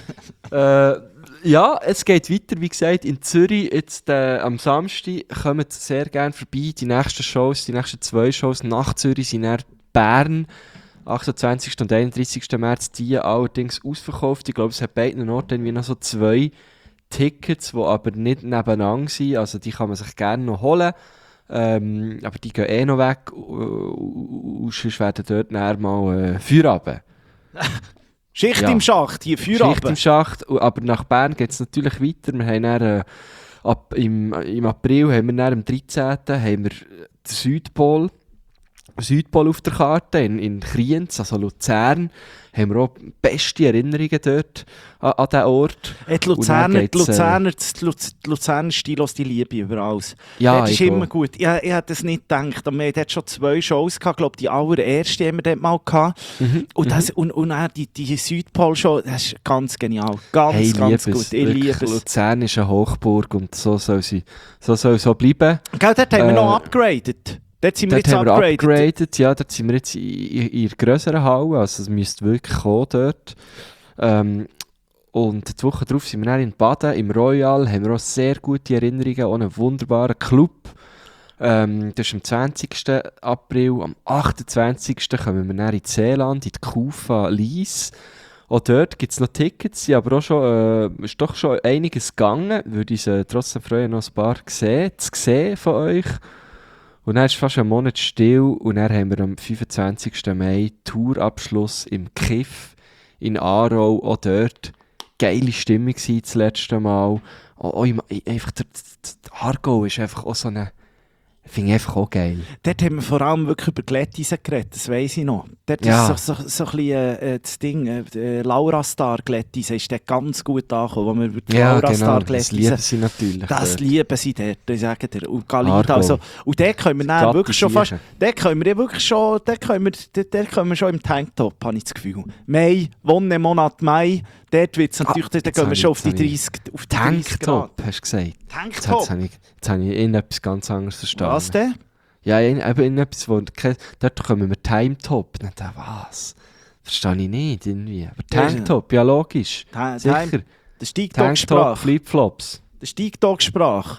äh, ja, es geht weiter, wie gesagt, in Zürich jetzt äh, am Samstag. Kommt sehr gerne vorbei. Die nächsten Shows, die nächsten zwei Shows nach Zürich sind dann Bern, achtundzwanzigsten und einunddreißigsten März, die allerdings ausverkauft. Ich glaube, es hat beiden Orten irgendwie noch so zwei Tickets, die aber nicht nebeneinander sind. Also die kann man sich gerne noch holen. Ähm, aber die gehen eh noch weg. Und sonst werden dort nachher mal äh, Feierabend. Schicht Ja. im Schacht, hier Schicht Feierabend. im Schacht. Aber nach Bern geht es natürlich weiter. Wir haben dann, äh, ab, im, im April haben wir dann, am dreizehnten haben wir den Südpol. Südpol auf der Karte, in, in Kriens, also Luzern, haben wir auch beste Erinnerungen dort an, an diesen Ort. Äh, Die Und dann Luzerner, die geht's, äh, Luzerner, die Luz- die Luzerner Stilos, die Liebe über alles. Ja, das ist ich immer auch. gut. Ich, ich hätte es nicht gedacht. Aber wir hatten dort schon zwei Shows gehabt. Ich glaube, die allererste haben wir dort mal gehabt. Mhm. Und, das, und, und auch die, die Südpol-Show, das ist ganz genial. Ganz, Hey, ich ganz liebe gut. es. Ich liebe Wirklich, es. Luzern ist eine Hochburg und so soll sie so, soll so bleiben. Gell, dort haben wir Äh, noch upgraded. Dort sind wir Dort jetzt haben wir upgraded. upgraded. Ja, dort sind wir jetzt in, in, in der grösseren Halle, also es müsste wirklich kommen dort. Ähm, und die Woche darauf sind wir dann in Baden, im Royal, haben wir auch sehr gute Erinnerungen, auch einen wunderbaren Club. Ähm, das ist am zwanzigsten April, am achtundzwanzigsten kommen wir dann in Seeland, in die Kufa Lies. Auch dort gibt es noch Tickets, ja, aber auch schon, äh, ist doch schon einiges gegangen. Würde uns äh, trotzdem freuen, noch ein paar gesehen, zu sehen von euch. Und dann ist fast ein Monat still und dann haben wir am fünfundzwanzigsten Mai Tourabschluss im Kiff in Aarau. Auch dort geile Stimmung war das letzte Mal. Auch, auch im, einfach der, der Aargau ist einfach auch so eine... Finde ich einfach auch geil. Dort haben wir vor allem wirklich über Glättisen geredet, das weiss ich noch. Dort Ja. ist so, so, so ein bisschen äh, das Ding, äh, Laura Star Glättisen ist dort ganz gut angekommen, wo wir über die Ja, Laura genau, Star das Glättisen... lieben sie natürlich. Das dort. lieben sie dort, ich sage dir. Und Galita, Aargau. also, und dort können wir dann Glatte wirklich schon fast... Siechen. Dort können wir ja wirklich schon... Dort können wir, dort, dort können wir schon im Tanktop, habe ich das Gefühl. Mai, Wonne, Monat Mai, dort wird es natürlich... Ah, dort jetzt gehen wir habe schon ich- auf die jetzt habe ich- dreißig, auf die dreißig Grad. Tanktop, hast du gesagt. Jetzt, Tanktop? jetzt habe ich, jetzt habe ich irgendetwas ganz anderes verstanden. Was denn? Ja, in, eben in etwas, wo ke- dort kommen wir Timetop. Dann dachte ich, was? Verstehe ich nicht irgendwie. Aber Ja, ist- Tanktop, ja logisch. Ta- Sicher. Time- Das ist Tanktop, TikTok-Sprache. Flipflops. Das ist TikTok-Sprache.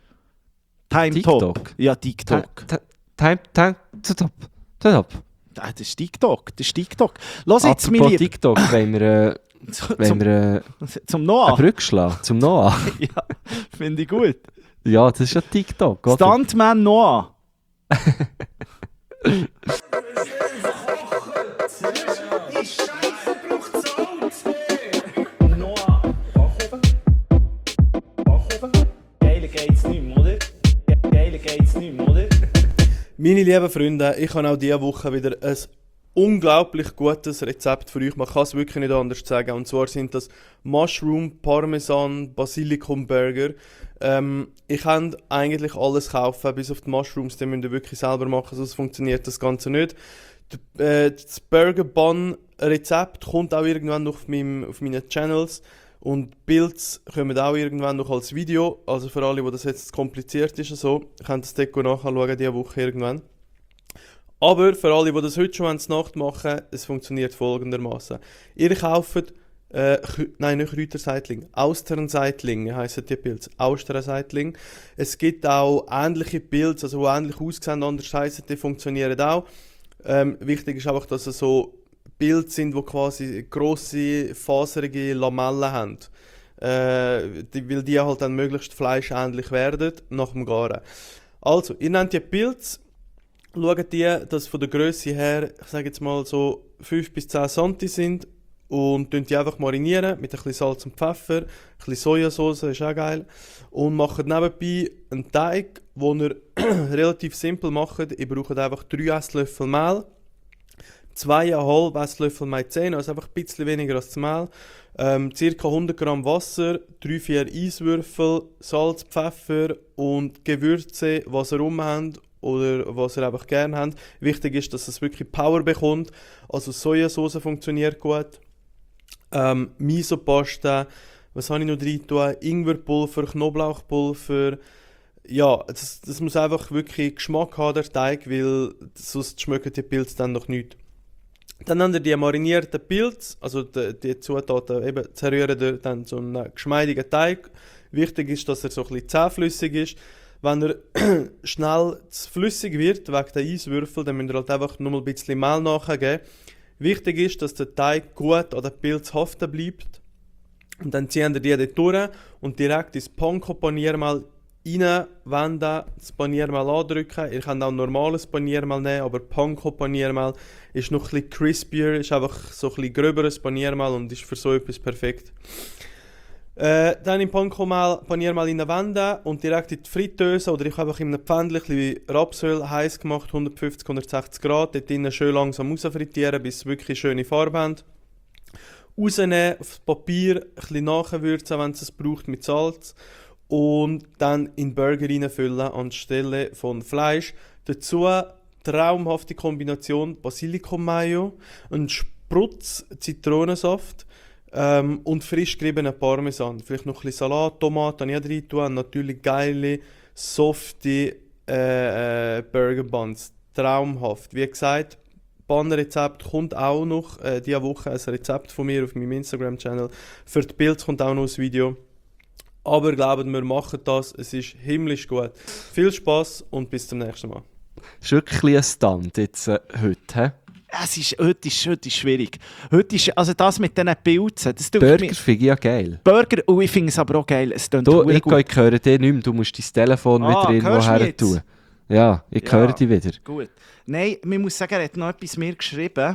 Time-Top. TikTok? Ja, TikTok. Ta- Time, Tank, Top, Top. Ah, das ist TikTok. Das ist TikTok. Los jetzt, mein Apropos Lieber. TikTok, wenn wir, äh, Zum, wenn wir äh, zum eine Noah. Brücke schlagen, zum Noah. Ja, finde ich gut. Ja, das ist ja TikTok, oder? Stuntman Noah. Noah, Bachhofen. Bachhofen. Geiler geht's nicht mehr, oder? Geiler geht's nicht mehr, oder? Meine lieben Freunde, ich habe auch diese Woche wieder ein unglaublich gutes Rezept für euch. Man kann es wirklich nicht anders sagen. Und zwar sind das Mushroom Parmesan Basilikum Burger. Ähm, ich kann eigentlich alles kaufen, bis auf die Mushrooms, die müsst ihr wirklich selber machen, sonst funktioniert das Ganze nicht. D- äh, das Burger Bun Rezept kommt auch irgendwann noch auf, meinem, auf meinen Channels. Und Builds kommen auch irgendwann noch als Video. Also für alle, wo das jetzt kompliziert ist, so, könnt das Deko nachschauen, diese Woche irgendwann. Aber für alle, die das heute schon zur Nacht machen, es funktioniert folgendermaßen: Ihr kauft, äh, Kü- nein, nicht Kräuterseitling, Austernseitlinge heissen die Pilze, Austernseitling. Es gibt auch ähnliche Pilze, also die ähnlich aussehen, anders heissen, die funktionieren auch. Ähm, wichtig ist einfach, dass es so Pilze sind, die quasi grosse, faserige Lamellen haben. Äh, die, weil die halt dann möglichst fleischähnlich werden nach dem Garen. Also, ihr nehmt die Pilze, schaut die, dass von der Grösse her, ich sage jetzt mal so fünf bis zehn Centimeter sind und tun die einfach marinieren mit ein bisschen Salz und Pfeffer, ein bisschen Sojasauce, ist auch geil. Und macht nebenbei einen Teig, den ihr relativ simpel macht. Ihr braucht einfach drei Esslöffel Mehl, zwei Komma fünf Esslöffel Maizena, also einfach ein bisschen weniger als das Mehl, ähm, ca. hundert Gramm Wasser, drei bis vier Eiswürfel, Salz, Pfeffer und Gewürze, was ihr rum habt oder was ihr einfach gerne habt. Wichtig ist, dass es wirklich Power bekommt. Also Sojasauce funktioniert gut. Ähm, Miso-Paste, was habe ich noch drin tun? Ingwerpulver, Knoblauchpulver, ja, das, das muss einfach wirklich Geschmack haben, der Teig, weil sonst schmecken die Pilze dann noch nicht. Dann haben wir die marinierten Pilze, also die, die Zutaten eben zerrühren dann so einen geschmeidigen Teig. Wichtig ist, dass er so ein bisschen zähflüssig ist. Wenn er schnell zu flüssig wird, wegen der Eiswürfel, dann müsst ihr halt einfach nur ein bisschen Mehl nachgeben. Wichtig ist, dass der Teig gut an den Pilz haften bleibt. Und dann ziehen wir die dort durch und direkt ins Panko-Paniermehl reinwenden, das Paniermehl andrücken. Ihr könnt auch normales Paniermehl nehmen, aber Panko-Paniermehl ist noch ein bisschen crispier, ist einfach so ein bisschen gröberes Paniermehl und ist für so etwas perfekt. Äh, dann im Panko-Paniermehl reinwenden und direkt in die Fritteuse oder ich habe einfach in einem Pfännchen Rapsöl heiß gemacht, hundertfünfzig, hundertsechzig Grad, dort drinnen schön langsam rausfrittieren, bis es wirklich schöne Farbe haben. Rausnehmen, aufs Papier, ein bisschen nachwürzen, wenn es es braucht, mit Salz. Und dann in den Burger reinfüllen anstelle von Fleisch. Dazu traumhafte Kombination Basilikum-Mayo, ein Sprutz Zitronensaft ähm, und frisch geriebenen Parmesan. Vielleicht noch ein bisschen Salat, Tomaten habe ich rein tun. Natürlich geile, softe äh, äh, Burger Buns. Traumhaft. Wie gesagt, Bannrezept kommt auch noch äh, diese Woche. Ein Rezept von mir auf meinem Instagram-Channel. Für die Bilder kommt auch noch ein Video. Aber glaubt mir, machen das. Es ist himmlisch gut. Viel Spass und bis zum nächsten Mal. Das ist wirklich ein Stand jetzt äh, heute. He? Es ist, heute, ist, heute ist schwierig. Heute ist, also das mit diesen Pilzen. Das tut Burger mir- finde ich ja geil. Burger, und ich finde es aber auch geil. Es klingt Du, verdammt ich, gut. ich höre dich nicht mehr. Du musst dein Telefon Ah, wieder irgendwo hörst du mich her jetzt? tun. Ja, ich Ja. höre dich wieder. Gut. Nein, man muss sagen, er hat noch etwas mir geschrieben.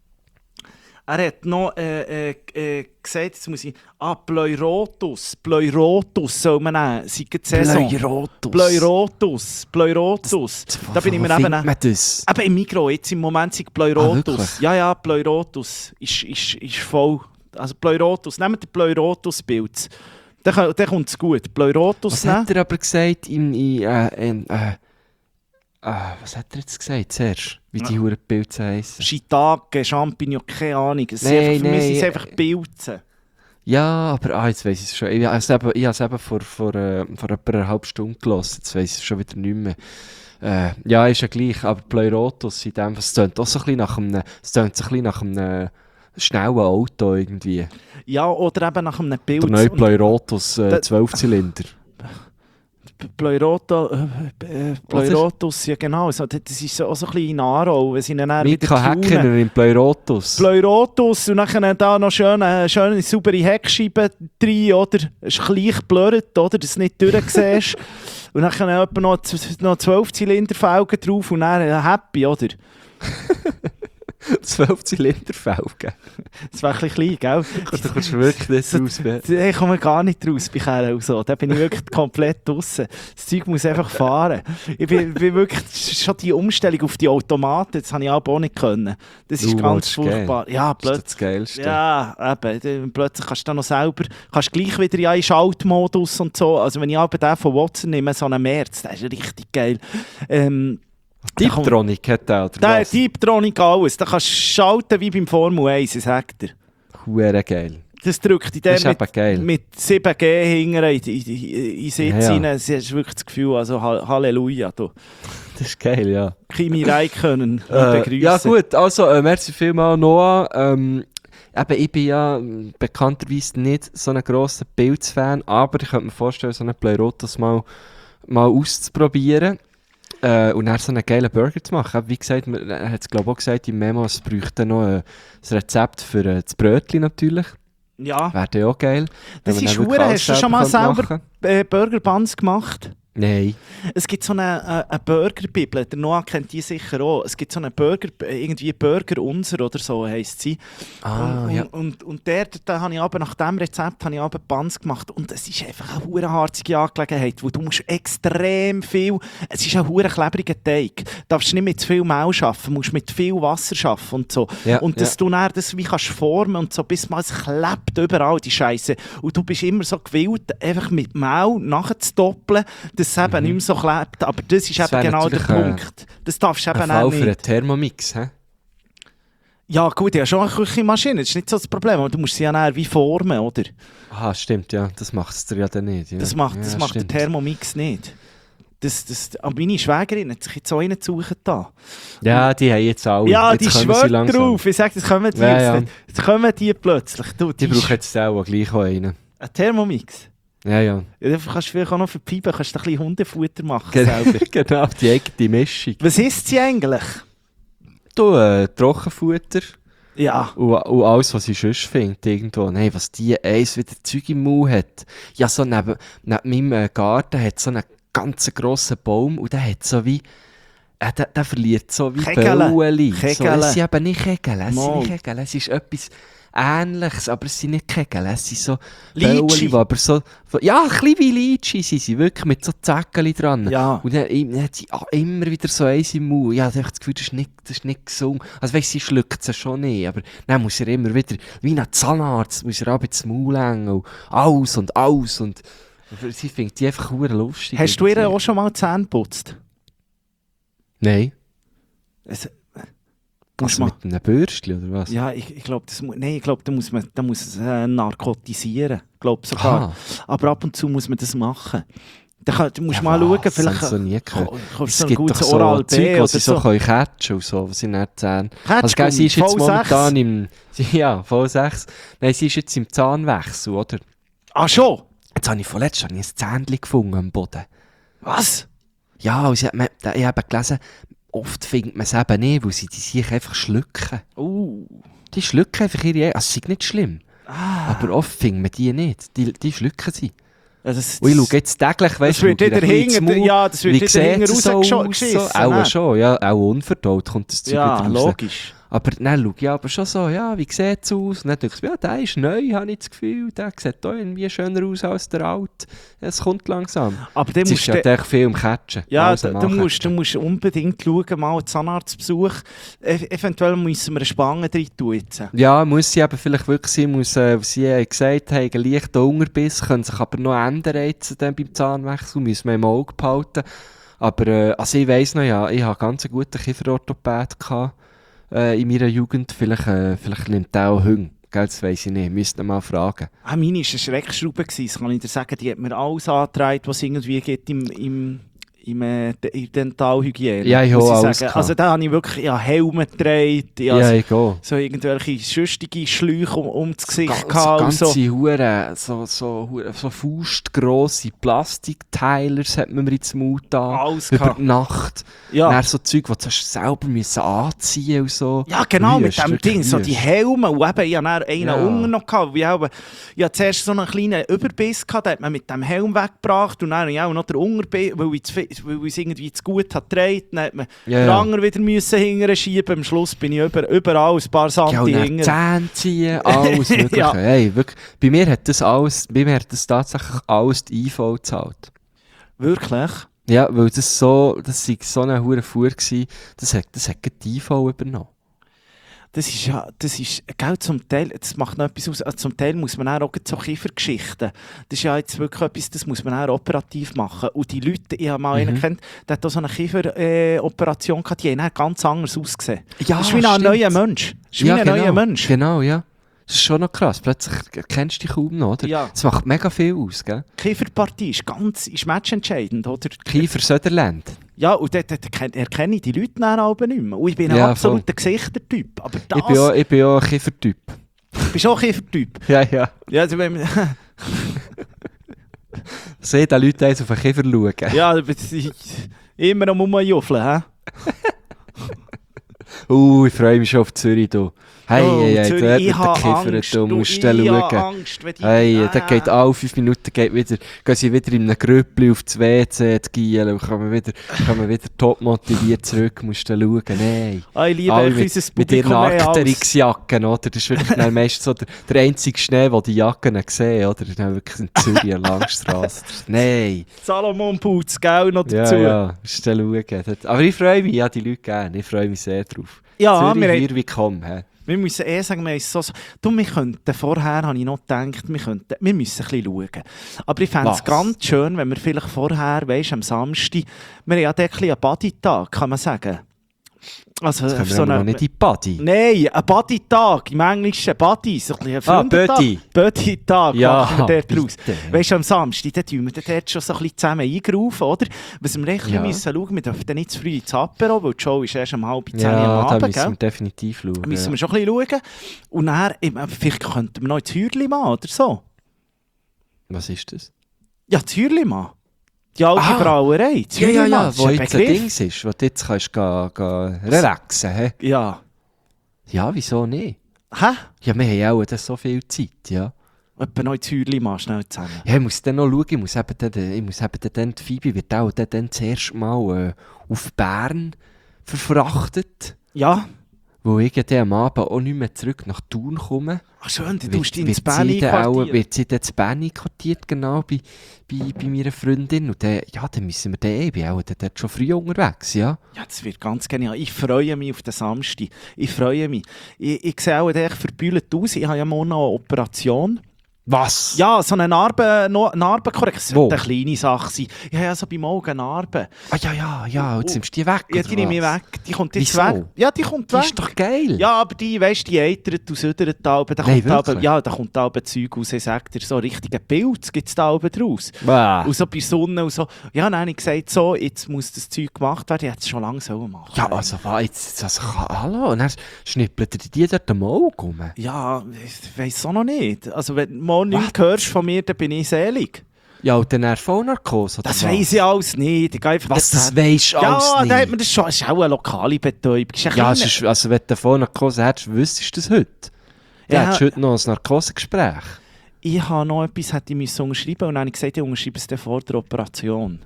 Er hat noch äh, äh, äh, gesagt, jetzt muss ich... Ah, Pleurotus. Pleurotus soll man nehmen. Seit der Saison. Pleurotus. Pleurotus. Pleurotus. Da bin ich mir Wo eben... findet man das? Eben im Mikro, jetzt im Moment sind Ah, Pleurotus. wirklich? ja, ja, Pleurotus ist, ist, ist voll. Also Pleurotus, nehmt den Pleurotus-Pilz. Dann, dann kommt es gut. Pleurotus Was nehmen. hat er aber gesagt in... in, äh, in äh, äh, was hat er jetzt gesagt zuerst? Wie die Huren Pilze heissen? Shiitake, Champignon, keine Ahnung. Es sind Nein, einfach, für mich nein, sind es äh, einfach Pilze. Ja, aber ah, jetzt weiss ich es schon. Ich habe es eben, ich habe es eben vor, vor, äh, vor etwa einer halben Stunde gelassen. Jetzt weiss ich es schon wieder nicht mehr. Äh, ja, ist ja gleich. Aber Pleurotus, in dem, es tönt auch so ein bisschen nach einem, es tönt so ein bisschen nach einem schnellen Auto irgendwie. Ja, oder eben nach einem Pilz. Der neue Und Pleurotus äh, Da- zwölf Zylinder. Pleurota, äh, äh, Pleurotus, ja genau. So, das ist so, auch so ein bisschen in Aarau, wenn sie ihn dann wieder Mika tunen. Häkkiner im Pleurotus. Pleurotus und dann da noch schöne, schöne saubere Heckscheiben rein, oder? Es ist gleich blurrt, oder? Dass du nicht durchsiehst. Und dann etwa noch, z- noch zwölf Zylinderfelgen drauf und dann äh, happy, oder? zwölf Zylinder Felgen. Das wäre ein bisschen klein, gell? Du kommst wirklich nicht So- raus. Ben. Da komme ich gar nicht raus bei Kerl und so. Da bin ich wirklich komplett draussen. Das Zeug muss einfach fahren. Ich bin, bin wirklich schon die Umstellung auf die Automaten, das habe ich auch nicht können. Das ist Uh, ganz das ist geil. furchtbar. Ja, Das ist plötzlich. das Geilste. Ja, eben. Dann plötzlich kannst du dann noch selber, kannst gleich wieder ja in Schaltmodus und so. Also wenn ich aber den von Watson nehme, so einen Merz, der ist richtig geil. Ähm, Tiptronic hat der, oder der was? Tiptronic alles. Da kannst du schalten wie beim Formel eins, das sagt er. Huere geil. Das drückt in Das dem ist eben geil. mit, mit sieben G hinten in, in, in, in Sitz Ja, ja. rein. Das ist wirklich das Gefühl, also Ha- Halleluja. Du. Das ist geil, ja. Kimi Räikkönen Äh, begrüßen. ja gut, also äh, merci vielmals Noah. Ähm, eben, ich bin ja ähm, bekannterweise nicht so ein grosser Pilzfan, aber ich könnte mir vorstellen, so einen Pleurotus mal, mal auszuprobieren. Äh, und dann so einen geilen Burger zu machen. Wie gesagt, man- er hat es glaube ich auch gesagt im Memo, es bräuchte noch äh, ein Rezept für äh, das Brötchen natürlich. Ja, Wäre ja auch geil. wenn das man ist dann wirklich hure. alles Hast du schon mal selber selber machen äh, Burger Buns gemacht? Nein. Es gibt so eine, äh, eine Burger-Bibel, der Noah kennt die sicher auch. Es gibt so eine Burger, irgendwie Burger Unser oder so heisst sie. Ah, und, ja. und, und, und der, da habe ich aber nach diesem Rezept habe ich aber Buns gemacht und es ist einfach eine hure harzige Angelegenheit, wo du musst extrem viel, es ist ein hure klebriger Teig, du darfst nicht mit zu viel Mehl arbeiten, musst mit viel Wasser arbeiten und so. Ja, und dass ja. du dann das wie kannst formen und so, bis mal es klebt überall, die Scheiße. Und du bist immer so gewillt, einfach mit Mehl nachzudoppeln, dass es eben nicht mehr so klebt. Aber das ist Das eben wäre genau der natürlich ein- Punkt. Das darfst du Ein eben Fall auch für einen nicht. Thermomix, hä? Ja gut, ja schon eine Küchenmaschine, das ist nicht so das Problem, aber du musst sie ja dann wie formen, oder? Aha, stimmt, ja. Das macht es dir ja dann nicht. Ja. Das macht, ja, das macht der stimmt. Thermomix nicht. Das, das, aber meine Schwägerin hat sich jetzt so einen suchen da. Ja, die haben jetzt alle. Ja, jetzt die kommen sie schwört langsam. drauf. Ich sage, das kommen die Ja, jetzt ja. nicht. Jetzt kommen die plötzlich. Du, Die die brauchen jetzt auch gleich auch einen. ein Thermomix. Ja, ja. Ja, dann kannst du vielleicht auch noch für die Pipe kannst du ein bisschen Hundefutter machen Ge- selber. genau, die eigene Mischung. Was isst sie eigentlich? Du, äh, Trockenfutter Ja. und, und alles, was ich sonst finde, irgendwo. Nein, was die eins wieder Zeug im Mund hat. Ja, so neben, neben meinem äh, Garten hat so einen ganz grossen Baum und der hat so wie, äh, der, der verliert so wie Kegele. Bäueli. So, Kegele. es sind eben nicht Kegele, es sind Mal. nicht Kegele, es ist etwas Ähnliches, aber es sind nicht Kegele, es sind so Litschi. Bäueli, die aber so, so, ja, ein bisschen wie Litschi sind sie, wirklich mit so Zäckchen dran. Ja. Und dann, dann hat sie ah, immer wieder so eins im Mund. Ja, da habe ich das Gefühl, das ist nicht, das ist nicht gesund. Also weißt, sie schluckt es schon nicht, aber dann muss er immer wieder, wie ein Zahnarzt, muss er ab ins Maul hängen und aus und aus und sie findet die einfach verdammt lustig. Hast du ihr auch schon mal die Zähne geputzt? Nein. Es, musst Also mal, mit einem Bürstchen oder was? ja, ich, ich glaube, das mu- nein, ich glaube, da muss man, da muss es äh, narkotisieren. Ich glaube sogar. Aha. Aber ab und zu muss man das machen. Da kann, du musst Ja, mal was? schauen, Das vielleicht habe ich so nie gehört. ko- kommst Es du so ein gibt doch gutes so Oral Zeug, B wo oder sie so so. können catchen und so, was sie nicht Zähne. Also Catchgummi, gell, sie ist jetzt V sechs. momentan im, ja, V sechs. Nein, sie ist jetzt im Zahnwechsel, oder? Ah, schon? Jetzt habe ich vorletzt habe ich ein Zähnchen gefunden am Boden. Was? Ja, und sie hat, man, da- ich habe gelesen, oft findet man es eben nicht, weil sie die sich einfach schlucken. Uh. Die schlucken einfach ihre, also es ist nicht schlimm. Ah. Aber oft findet man die nicht. Die, die schlucken sie. Ja, das, Und ich das- schaue jetzt täglich, weißt das wird schaue ich wieder ein bisschen ins hinten, Maul. ja, das wird Wie wieder sieht hinten es so rausgeschissen. aus? So? Auch ne? schon, ja. Auch unverdaut kommt das Zeug Ja, wieder raus. logisch. Aber dann schaue ich aber schon so, ja, wie sieht es aus? Und dann denke ich, ja, der ist neu, habe ich das Gefühl. Der sieht auch irgendwie schöner aus als der alte. Es kommt langsam. Aber dann Jetzt musst ist du... ja echt viel im Catchen. Ja, Alles da, am du, musst, du Ancatchen. musst unbedingt schauen, mal einen Zahnarztbesuch. E eventuell müssen wir eine Spange drin tun jetzt. Ja, muss sie aber vielleicht wirklich sein, muss, äh, was sie haben gesagt haben, einen leichten Hungerbiss, können sich aber noch ändern jetzt dann beim Zahnwechsel, müssen wir im Auge behalten. Aber äh, also ich weiss noch, ja, ich hatte ganz einen guten Kieferorthopäd gehabt, äh, in meiner Jugend. Vielleicht, äh, vielleicht nimmt der auch Hunger. Gell, das weiss ich nicht, müsste mal fragen. Ah, meine war eine Schreckschraube, das kann ich dir sagen. Die hat mir alles angetragen, was es irgendwie gibt im, im, im, äh, de- in der Dentalhygiene. Ja, ich muss habe alles sagen. gehabt. Also da habe ich wirklich ja, Helme getragen, ich Ja, habe ich gehe. so irgendwelche schüchtige Schläuche um, um das Gesicht Ganz, gehabt. und ganze so. Hure, so, so, hure- so faustgrosse Plastikteilers hat man mir ins Maul da Alles über gehabt. die Nacht. Ja. Dann so Zeug, die du selber müssen anziehen und so. Ja, genau, mit Wüst, dem wirklich Ding, so die wüst. Helme. Und eben, ich hatte dann einen Ja. unten noch gehabt. Ich habe, ich habe zuerst so einen kleinen Überbiss gehabt, den hat man mit dem Helm weggebracht. Und dann habe ich auch noch den Unterbiss, weil ich, zu viel- weil ich es irgendwie zu gut hat getragen. Dann hat man Ja, den ja. anderen wieder müssen hinterher schieben. Am Schluss bin ich über, überall ein paar Ja, Santi und dann hinterher. Zähne ziehen, alles Mögliche. Ja. Hey, wirklich, bei mir hat das alles, bei mir hat das tatsächlich alles die I V gezahlt. Wirklich? Ja, weil das so, das war so eine hure Fuhr gsi, das hat, das hat gerade die I V übernommen. Das ist ja, das ist, gell, zum Teil, das macht noch etwas aus, also zum Teil muss man auch, auch so Kiefergeschichten, das ist ja jetzt wirklich etwas, das muss man auch operativ machen. Und die Leute, ich habe mal Mhm. einen kennt, der hat auch so eine Kieferoperation äh, Operation gehabt, die haben dann ganz anders ausgesehen. Ja, das ist wie ein stimmt. neuer Mensch. Das ist wie ein neuer Mensch. Genau, ja. Das ist schon noch krass. Plötzlich kennst du dich kaum noch, oder? Ja. Das macht mega viel aus, gell? Die Kieferpartie ist ganz, ist matchentscheidend, oder? Kiefer Söderland. Ja, und dort, dort erken- erkenne ich die Leute dann aber nicht mehr. Und ich bin ein Ja, absoluter Gesichtertyp. Aber das, Ich bin auch, ich bin auch ein Kiefertyp. bist du auch Kiefertyp? Ja, ja. Ja, also wenn man- Sehe die Leute eins auf den Kiefer schauen. ja, aber das ist immer am Rumjuffeln, hä? Uh, ich freue mich schon auf Zürich, du. Hey, Oh, hey, hey, Zürich, dort ich mit den habe Kiefern, Angst, du du, musst ich dann habe schauen. Angst, wenn die... Hey, Ah. da geht alle fünf Minuten geht wieder, gehen sie wieder in einem Grüppli auf das W C zu gielen und kommen wieder, kommen wieder top motiviert zurück, musst dann schauen. Nein. Ah, ich liebe Alle euch, mit, unser mit ihren Publikum mehr als... Arcteryx-Jacken, oder? Das ist wirklich dann meistens so der, der einzige Schnee, den die Jacken sehen, oder? Das ist dann wirklich in Zürich, eine Langstrasse. Nein. Salomon Putz, gell, noch Ja, dazu. ja, musst dann schauen. Das- Aber ich freue mich, ja, die Leute gerne. Ich freue mich sehr drauf. Ja, Zürich, wir, hier wie komm, hä? wir müssen eh sagen, wir haben so, so... Du, wir könnten, vorher habe ich noch gedacht, wir, könnten, wir müssen ein bisschen schauen. Aber ich fände es Was? ganz schön, wenn wir vielleicht vorher, weisst am Samstag, wir haben ja dort ein bisschen einen Buddy-Tag, kann man sagen. Also, Jetzt kommen so wir noch eine, nicht in die Body. Nein, ein Buddy-Tag, im Englischen Buddy, so ein bisschen ein Ah, Freundentag. Buddy. Buddy-Tag Ja, machen wir dort draus. bitte. Weißt du, am Samstag, da tun wir dort schon so ein bisschen zusammen eingerufen, oder? Was wir echt Ja. müssen schauen, wir dürfen dann nicht zu früh ins Apero, weil die Show ist erst um halb zehn Ja, am da Abend, müssen wir gell? definitiv schauen. Da müssen ja. wir schon ein bisschen schauen. Und dann, eben, vielleicht könnten wir noch ins Hürlimann oder so. Was ist das? Ja, das Hürlimann. Die alte Ah. Brauerei. Das Ja, ja, Hürlimann, ja, das ist wo ein jetzt ein Begriff. Dings ist, wo du jetzt kannst gehen, gehen relaxen hä? Ja. Ja, wieso nicht? Hä? Ja, wir haben ja auch dann so viel Zeit, ja. Etwa noch ins Hürlimann schnell zusammen. Ja, ich muss dann noch schauen, ich muss eben dann, ich muss eben dann, die Phoebe wird auch dann, dann zuerst mal äh, auf Bern verfrachtet, Ja. wo ich dann am Abend auch nicht mehr zurück nach Thun komme. Ach schön, du Wird- tust dich ins wird Bern sie dann auch- einquartieren. Wird sie dann zu Bern einquartiert, genau, bei, bei, bei meiner Freundin. Und dann, ja, dann müssen wir dann, ich bin auch dann dort schon früh unterwegs, ja. Ja, das wird ganz genial. Ich freue mich auf den Samstag. Ich freue mich. Ich, ich sehe auch echt verbühlt aus. Ich habe ja morgen noch eine Operation. Was? Ja, so eine Narbe, no, Narbenkorrektion. Wo? Das sollte eine kleine Sache sein. Ich habe ja so beim Auge eine Narbe. Ah, ja, ja, ja, jetzt nimmst du die weg, Ja, oder die nehme ich was? weg. Die kommt jetzt Wieso? weg. Ja, die kommt Die weg. ist doch geil. Ja, aber die, weißt du, die eitert und südert da oben. Da Nein, kommt da oben, wirklich? ja, da kommt da oben Zeug raus. Ich sage dir, so richtige Pilz gibt es da oben draus. Bah. Und so bei Sonne und so. Ja, dann habe ich gesagt, so, jetzt muss das Zeug gemacht werden. Ich hätte es schon lange so machen. Ja, also, was, jetzt, also, hallo, und dann schnippelt er die dort am Auge rum. Ja, ich weiss es auch noch nicht. Also, wenn du mal nichts Was? hörst von mir, dann bin ich selig. Ja, und dann er Vollnarkose, oder Das was? weiss ich alles nicht. Ich gehe einfach Was, dort das hin. weisst du Ja, alles da hat nicht? man das schon. Das ist auch eine lokale Betäubung. Das ist ein Ja, kleiner- sonst, also wenn du Vollnarkose hättest, wüsstest du das heute. Ja, Ja. hättest du heute noch ein Narkosegespräch. Ich habe noch etwas hätte ich müssen unterschreiben und dann habe ich gesagt, ich unterschreibe es dann vor der Operation.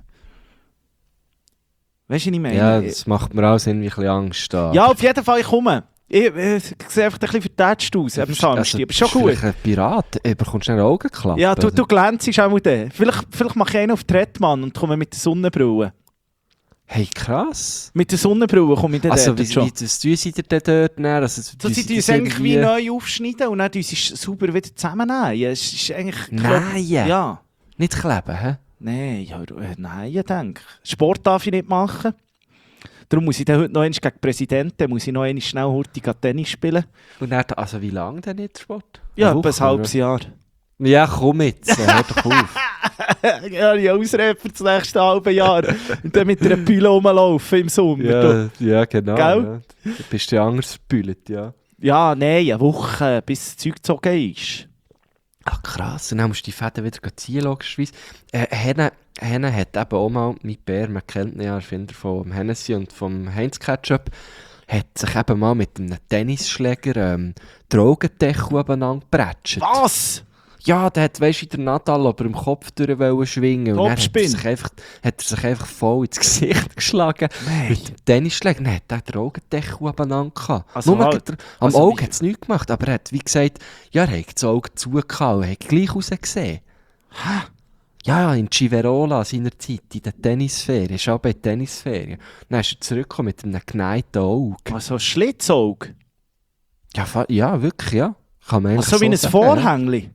Weißt du, was ich meine? Ja, das macht mir auch irgendwie ein bisschen Angst. Da. Ja, auf jeden Fall, ich komme. Ich, ich, ich sehe einfach ein bisschen vertätscht aus am Samstag, aber schon bist du gut. vielleicht ein Pirat, du bekommst eine Augenklappe. Ja, du, du oder? glänzest auch mit dem. Vielleicht, vielleicht mache ich einen auf Trettmann und komme mit der Sonnenbrille. Hey, krass. Mit der Sonnenbrille komme ich dann Also, dort wie, schon. wie das tun sie dir denn dort näher? Also, So, tun sie sie tun das es eigentlich wie irgendwie- neu aufschneiden und dann tun sie es sauber wieder zusammennehmen. Ja, es ist eigentlich... Nein. Ja. Nicht kleben, hä? Nein, ja, äh, nein, ich denke. Sport darf ich nicht machen. Darum muss ich dann heute noch einmal gegen den Präsidenten, muss ich noch einmal schnell hurtig Tennis spielen. Und dann, also wie lange denn nicht Sport? Ja, Eine etwa ein Woche, halbes oder? Jahr. Ja, komm jetzt, äh, hör doch auf. Ja, ich Ausrede für das nächste halbe Jahr. Und dann mit einer Pille rumlaufen im Sommer. Ja, ja, genau. Gell? Ja. Du bist ja anders verbüllt, ja. Ja, nein, eine Woche, bis das Zeug gezogen ist. Ach krass, und dann musst du die Fäden wieder ziehen, logischerweise. Äh, Henne, Henne hat eben auch mal, mit Bär, man kennt ihn ja, Erfinder vom Hennessy und vom Heinz Ketchup, hat sich eben mal mit einem Tennisschläger ähm, die Augendeckel abeinander geprätscht. Was? Ja, der hat, weisst du, der Nadal aber im Kopf durch wollen schwingen. Und dann hat er, Topspin. sich einfach, hat er sich einfach voll ins Gesicht geschlagen. Nein. Mit dem Tennisschläger. Dann hat er den Augendeckel abeinander gehabt. Also Nur halt- gerade der- am also Auge wie- hat es nichts gemacht, aber er hat, wie gesagt, ja, er hat das Auge zugehauen und hat gleich rausgesehen. Hä? Ja, in Civerola seiner Zeit, in der Tennisferien, ist auch bei der Tennisferien. Dann ist er zurückgekommen mit einem geneigten Auge. Also Schlitzauge? Ja, fa- ja, wirklich, ja. Kann man eigentlich Also wie ein sagen, ja. Vorhängli?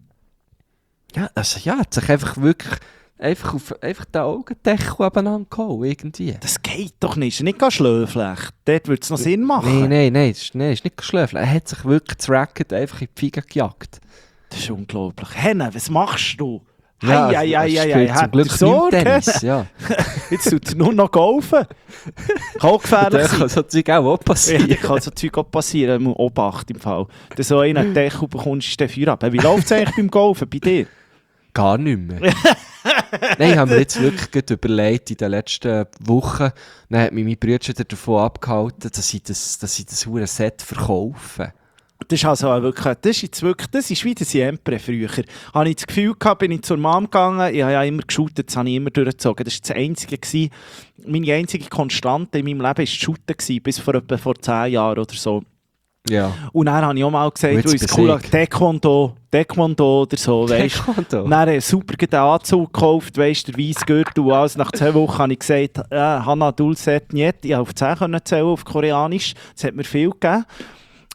Ja, also ja, hat sich einfach wirklich einfach auf einfach den Augendeckel abeinander gehauen, irgendwie. Das geht doch nicht. Ist nicht gar schläflich. Dort würde es noch Sinn machen. Nein, nein, nein, das ist, nein, das ist nicht geschläfelt. Er hat sich wirklich das Racket einfach in die Fiege gejagt. Das ist unglaublich. Henne, was machst du? Ja, Hei, hei, hei, er hei, spielt hei, zum hat Glück er nicht Sorge? Tennis, ja. Jetzt tut er nur noch golfen. Kann auch gefährlich Da sein. kann so Zeug auch Ja, passieren. da kann so Zeug auch passieren. Man Obacht im Fall. Wenn du so einen Deckel bekommst, ist der Feuer ab. Wie läuft es eigentlich beim Golfen bei dir? Gar nicht mehr. Nein, ich habe mir jetzt wirklich gut überlegt, in den letzten Wochen, dann hat mich mein Bruder davon abgehalten, dass ich das, dass ich das hure Set verkaufe. Das ist also auch wirklich, das ist jetzt wirklich, das ist wie der Siempre früher. Habe ich das Gefühl gehabt, bin ich zur Mom gegangen, ich habe ja immer geshootet, das habe ich immer durchgezogen. Das war das Einzige gewesen, meine einzige Konstante in meinem Leben war das Shooten gewesen, bis vor etwa vor zehn Jahren oder so. Ja. Und dann habe ich auch mal Und gesagt, jetzt du ist bist cool, ich. Taekwondo, Taekwondo oder so, weißt du. Taekwondo? Dann habe ich super den Anzug gekauft, weißt du, der weiße Gürtel und alles. Nach zwei Wochen habe ich gesagt, äh, Hana Dulcet Niet, ich konnte auf zehn zählen auf Koreanisch, das hat mir viel gegeben.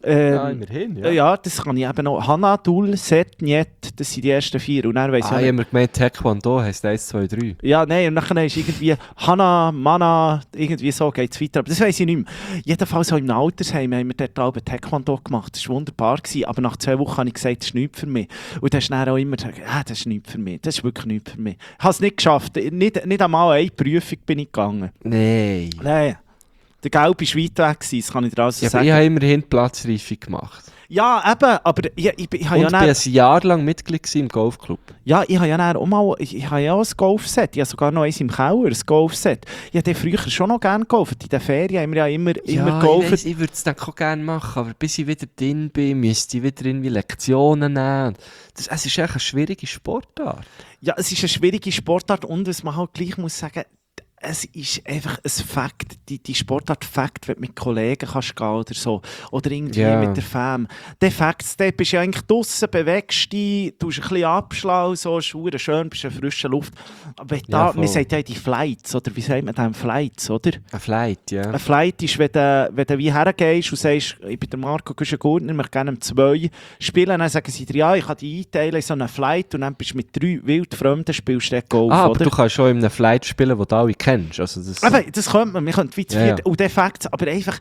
Ähm, Ja, immerhin, ja. ja. ja, das kann ich eben noch. Hanadul, Set, Niet, das sind die ersten vier. Und dann weiss Ah, ich ich auch habe mir gemeint, Taekwondo heisst eins, zwei, drei. Ja, nein, und dann ist irgendwie Hana, Mana, irgendwie so geht es weiter. Aber das weiss ich nicht mehr. Jedenfalls so im Altersheim haben wir dort auch Taekwondo gemacht. Das war wunderbar. Gewesen. Aber nach zwei Wochen habe ich gesagt, das ist nichts für mich. Und dann hast du dann auch immer gesagt, ah, das ist nichts für mich. Das ist wirklich nichts für mich. Ich habe es nicht geschafft. Nicht, nicht einmal eine Prüfung bin ich gegangen. Nein. Nein. Der Gelb war weit weg, gewesen, das kann ich dir also Ja, aber sagen. ich habe immerhin die Platzreife gemacht. Ja, eben, aber ich, ich, ich, ich habe Und ja ich dann, war ein Jahr lang Mitglied gewesen im Golfclub. ja, ich habe ja dann auch mal, ich, ich habe ja auch ein Golfset, ich habe sogar noch eins im Keller, ein Golfset. Ich habe früher schon noch gerne gegolft, in den Ferien haben wir ja immer, immer Ja, gegolft. ich, weiss, ich würde es dann auch gerne machen, aber bis ich wieder drin bin, müsste ich wieder irgendwie Lektionen nehmen. Das, es ist echt eine schwierige Sportart. Ja, es ist eine schwierige Sportart und was man halt gleich muss sagen, es ist einfach ein Fakt, die, die Sportart Fakt, wenn du mit Kollegen kannst gehen oder so, oder irgendwie Ja. mit der Fam. Der Fakt, der bist du ja eigentlich draussen, bewegst dich, tust ein bisschen abschlau, so, ist verdammt schön, bist in frischer Luft. Aber wenn Ja, da, voll. man sagt ja die Flights, oder wie sagt man das, Flights, oder? Ein Flight, ja. Ein Flight ist, wenn du, wenn du wie hergehst und sagst, ich bin der Marco Güschen-Gurtner, ich möchte gerne um zwei spielen, dann sagen sie dir, ja, ich kann dich einteilen in so einen Flight und dann bist du mit drei wildfremden spielst du dort Golf, Ah, aber oder? du kannst schon in einem Flight spielen, den du alle kennst. Also das, Aber das könnte man, wir könnten wie zu Ja, viert, ja. und der Fakt, aber einfach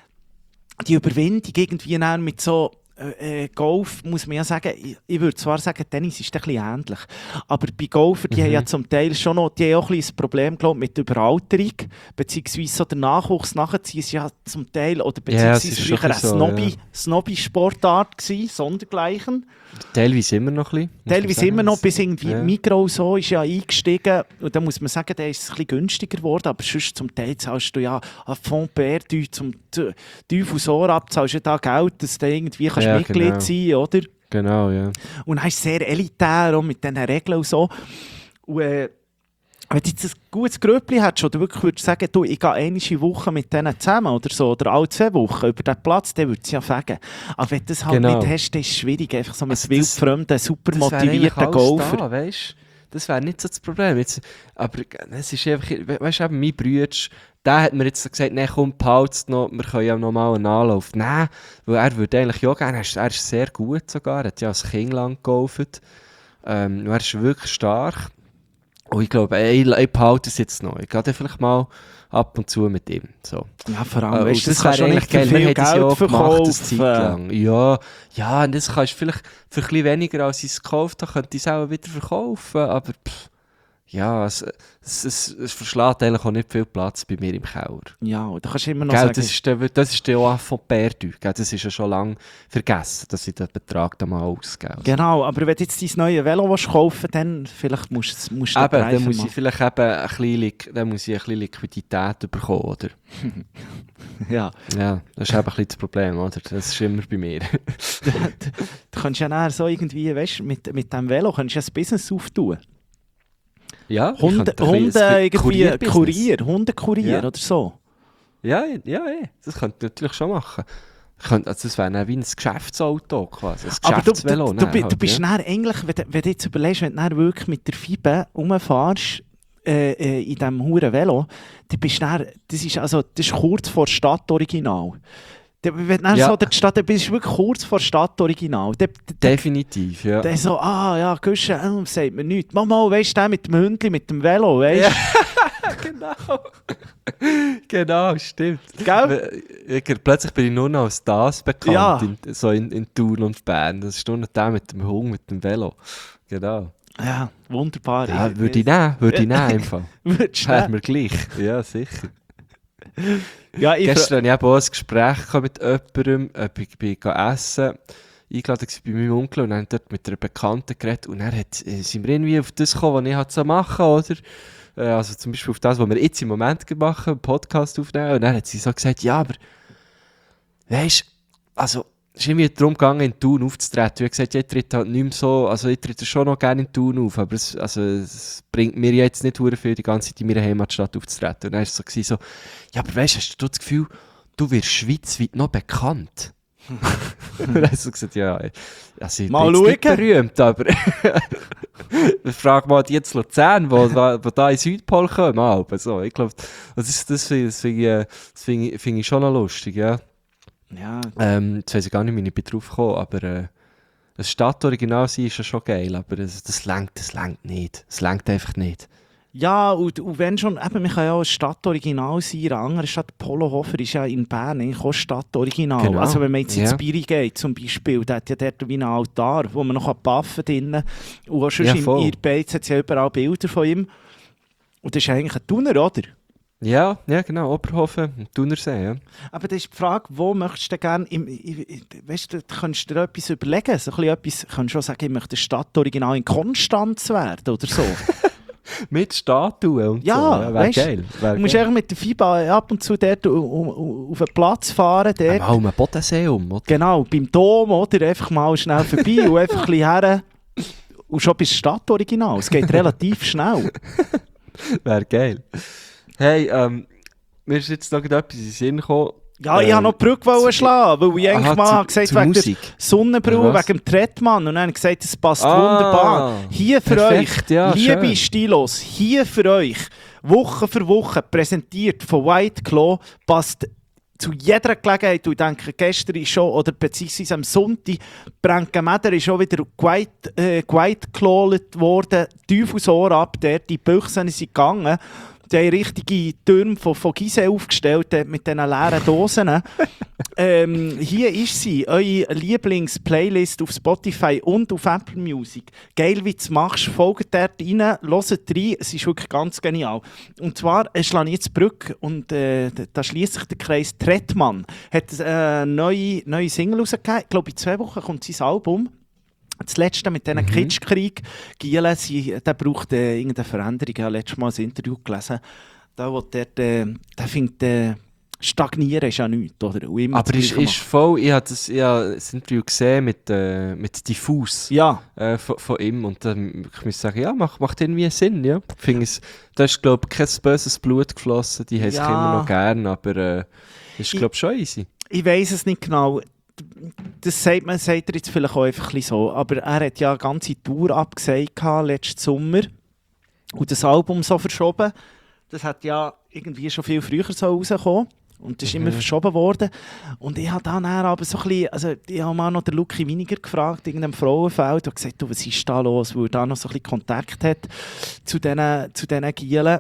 die Überwindung irgendwie dann mit so äh, Golf, muss man ja sagen, ich, ich würde zwar sagen, Tennis ist ein bisschen ähnlich, aber bei Golfern, die Mhm. haben ja zum Teil schon noch, die haben auch ein bisschen ein Problem, glaub, mit Überalterung, beziehungsweise so der Nachwuchs nachziehen ist ja zum Teil, oder Ja, es beziehungsweise ist schon früher eine ein bisschen so, Snobby, ja. Snobby-Sportart gewesen, sondergleichen. teilweise immer noch ein bisschen. muss man Teilweise sagen. immer noch, bis irgendwie Ja. Migros so ist ja eingestiegen und da muss man sagen, der ist ein bisschen günstiger geworden, aber sonst zum Teil zahlst du ja ein Fond perdu zum T- Teufel ab, zahlst du da Geld, dass du irgendwie kannst Ja, Mitglied genau. sein, oder? Genau, ja. Und dann ist es sehr elitär, auch mit diesen Regeln und so. Und, äh, wenn du jetzt ein gutes Gröppli hättest, oder wirklich würdest sagen, du, ich gehe eine Woche mit denen zusammen oder so, oder alle zwei Wochen über den Platz, dann würde es ja fegen. Aber wenn du das halt Genau. nicht hast, dann ist es schwierig, einfach so mit Also das- wildfremden, super Das wäre eigentlich motivierten alles Golfer. da, weißt? Das wäre nicht so das Problem. Jetzt, aber es ist einfach, weißt du, eben mein Bruder, der hat mir jetzt gesagt, nein, komm, behalt's noch, wir können ja noch mal einen Anlauf. Nein, weil er würde eigentlich auch gerne, er ist, er ist sehr gut sogar, er hat ja als Kind lang geholfen. Ähm, und er ist wirklich stark. Und ich glaube, ey, ich behalte es jetzt noch. Ich gehe dann vielleicht mal ab und zu mit ihm. So. Ja, vor Äh, allem, und weißt, das, das kannst du wäre nicht eigentlich für geil. Wir viel hätten es ja Geld auch gemacht, eine Zeit verkaufen. lang. Ja, ja, und das kannst du vielleicht für ein bisschen weniger, als ich es gekauft habe, könnte ich es auch wieder verkaufen. Aber pff, ja, es, es, es, es verschlägt eigentlich auch nicht viel Platz bei mir im Keller. Ja, und da kannst du immer noch Gell, sagen, das ist der, das ist der auch von perdu. Gell, das ist ja schon lange vergessen, dass ich den Betrag da mal ausgebe. genau, aber wenn du jetzt dein neue Velo willst kaufen willst, dann vielleicht musst du musst du den Eben, Preis dann muss machen. ich vielleicht eben ein bisschen, Lik- dann muss ich ein bisschen Liquidität bekommen, oder? Ja. Ja, das ist eben ein bisschen das Problem, oder? Das ist immer bei mir. Du kannst ja nachher so irgendwie, weißt du, mit, mit diesem Velo kannst du ja ein Business auftun. Ja, ich Hunde, könnte ein bisschen- Hunde ein irgendwie, Kurierbusiness. Kurier, Hundekurier Ja. oder so. Ja, ja, ja, das könnte ich natürlich schon machen. Ich könnte, also das wäre dann wie ein Geschäftsauto quasi, ein Aber du, Geschäftsvelo. du, du, dann bi- du halt, bist ja. dann eigentlich, wenn du, wenn du jetzt überlegst, wenn du dann wirklich mit der Fibe rumfährst, äh, äh, in diesem huren Velo, dann bist du dann, das ist, also, das ist kurz vor Stadt Original. Dann, wenn du dann Ja. so der Stadt, dann bist du wirklich kurz vor Stadt Original. Dann, dann, Definitiv, ja. dann so, ah ja, Güsche, äh, sagt mir nichts. Mama, weißt du, der mit dem Hündchen, mit dem Velo, weißt du? Genau. Genau, stimmt. Gell? Ich, plötzlich bin ich nur noch als das bekannt, Ja. in, so in, in Thun und Bern. Das ist nur noch der mit dem Hund, mit dem Velo. Genau. Ja, wunderbar. Ja, würde ich nehmen, würde ich nehmen einfach. Würdest du Wäre nehmen? mir gleich. Ja, sicher. Ja, ich Gestern hatte ich eben auch ein Gespräch gehabt mit jemandem, ob ich bin gegangen essen eingeladen war bei meinem Onkel und dann dort mit einer Bekannten geredet und dann hat, äh, sind wir irgendwie auf das gekommen, was ich halt so machen, oder? Äh, also zum Beispiel auf das, was wir jetzt im Moment machen, einen Podcast aufnehmen und dann hat sie so gesagt, ja, aber weisst, also es ist irgendwie darum gegangen, in Thun aufzutreten. Ich habe gesagt, ja, ich trete halt nicht mehr so, also ich trete schon noch gerne in Thun auf, aber es, also, es bringt mir jetzt nicht verdammt viel, die ganze Zeit in meiner Heimatstadt aufzutreten. Und dann war es so, gewesen, so, ja, aber weisst, hast du das Gefühl, du wirst schweizweit noch bekannt? Und dann hat sie gesagt, ja, also ich Mal bin jetzt nicht schauen. berühmt, aber frag mal die jetzt Luzern, die da, wo da in Südpol kommen. Also, ich glaube, das, ist, das finde das find ich, das find ich, find ich schon noch lustig, ja. Ja, Ähm, jetzt weiss ich gar nicht, wie ich bin drauf gekommen, aber äh, ein Stadtoriginal sein ist ja schon geil, aber das, das langt, das langt nicht. Das langt einfach nicht. ja und, und wenn schon, eben, wir können ja auch ein Stadtoriginal sein, in einer anderen Stadt. Polo Hofer ist ja in Bern eigentlich auch Stadtoriginal. Genau. Also wenn man jetzt ins Ja. Biri geht zum Beispiel, der hat ja dort wie einen Altar, wo man noch baffen kann. Und auch schon Ja, im voll. Irbeiz hat es ja überall Bilder von ihm. Und das ist eigentlich ein Tuner, oder? Ja, ja genau, Oberhofen, Thunersee, ja. Aber das ist die Frage, wo möchtest du gerne, im, i- i- weißt du, du könntest dir etwas überlegen, so ein bisschen etwas, du könntest schon sagen, ich möchte ein Stadtoriginal in Konstanz werden oder so. Mit Statuen und Ja, so. Ja, wäre weißt du, geil. Wär Du musst geil. einfach mit der FIBA ab und zu dort um, um, auf den Platz fahren, dort, Mal um ein Bodensee um, oder? genau, beim Dom, oder, einfach mal schnell vorbei und einfach ein bisschen her und schon bist du Stadtoriginal. Es geht relativ schnell. Wäre geil. Hey, ähm, mir ist jetzt noch etwas in den Sinn gekommen. Ja, ich Ähm, wollte noch die Brücke wollen zu- schlagen, weil ich eigentlich Aha, mal zu- habe gesagt zur wegen der Musik. Sonnenbrille, Oder was? wegen dem Trettmann. Und dann habe ich gesagt, es passt Ah, wunderbar. Hier für perfekt, euch, ja, liebe schön. Stilos, hier für euch, Woche für Woche, präsentiert von White Claw, passt zu jeder Gelegenheit. Und ich denke, gestern ist schon, oder beziehungsweise am Sonntag, Bränkenmeder ist schon wieder White, äh, White Clawed worden, Teufelsohr ab, der, die Büchsen sind gegangen. Die haben richtige Türme von, von Gizeh aufgestellt äh, mit diesen leeren Dosen. ähm, hier ist sie, eure Lieblings-Playlist auf Spotify und auf Apple Music. Geil, wie du es machst. Folgt dort rein, hört rein. Es ist wirklich ganz genial. Und zwar äh, schlage ich jetzt die Brücke und äh, da- da schließt sich der Kreis. Trettmann hat äh, eine neue, neue Single rausgegeben. Ich glaube, in zwei Wochen kommt sein Album. Das letzte mit diesem Mhm. Kitschkrieg, Gielen, sie, der braucht äh, irgendeine Veränderung. Ich habe letztes Mal ein Interview gelesen. Da, wo der, der, der findet, äh, stagnieren ist ja nichts. Oder? Und immer Aber das ist, Gleiche ist voll, ich habe das, ich habe das Interview gesehen mit, äh, mit Diffus machen. Ja, äh, von, von ihm und dann ich muss sagen, ja, macht, macht irgendwie Sinn, ja. Ich finde es, da ist glaube ich kein böses Blut geflossen, die haben es Ja. immer noch gern, aber äh, ist Ich- glaube ich schon easy. ich weiß es nicht genau. Das sagt man, sagt er jetzt vielleicht auch einfach ein bisschen so. Aber er hat ja eine ganze Tour abgesagt gehabt, letzten Sommer und das Album so verschoben. Das hat ja irgendwie schon viel früher so rausgekommen. Und das ist Mhm. immer verschoben worden. Und ich habe dann aber so ein bisschen, also ich habe mal noch den Lucky Winiger gefragt, in einem Frauenfeld, und gesagt, du, was ist da los, weil er da noch so ein bisschen Kontakt hat zu diesen, zu diesen Gielen.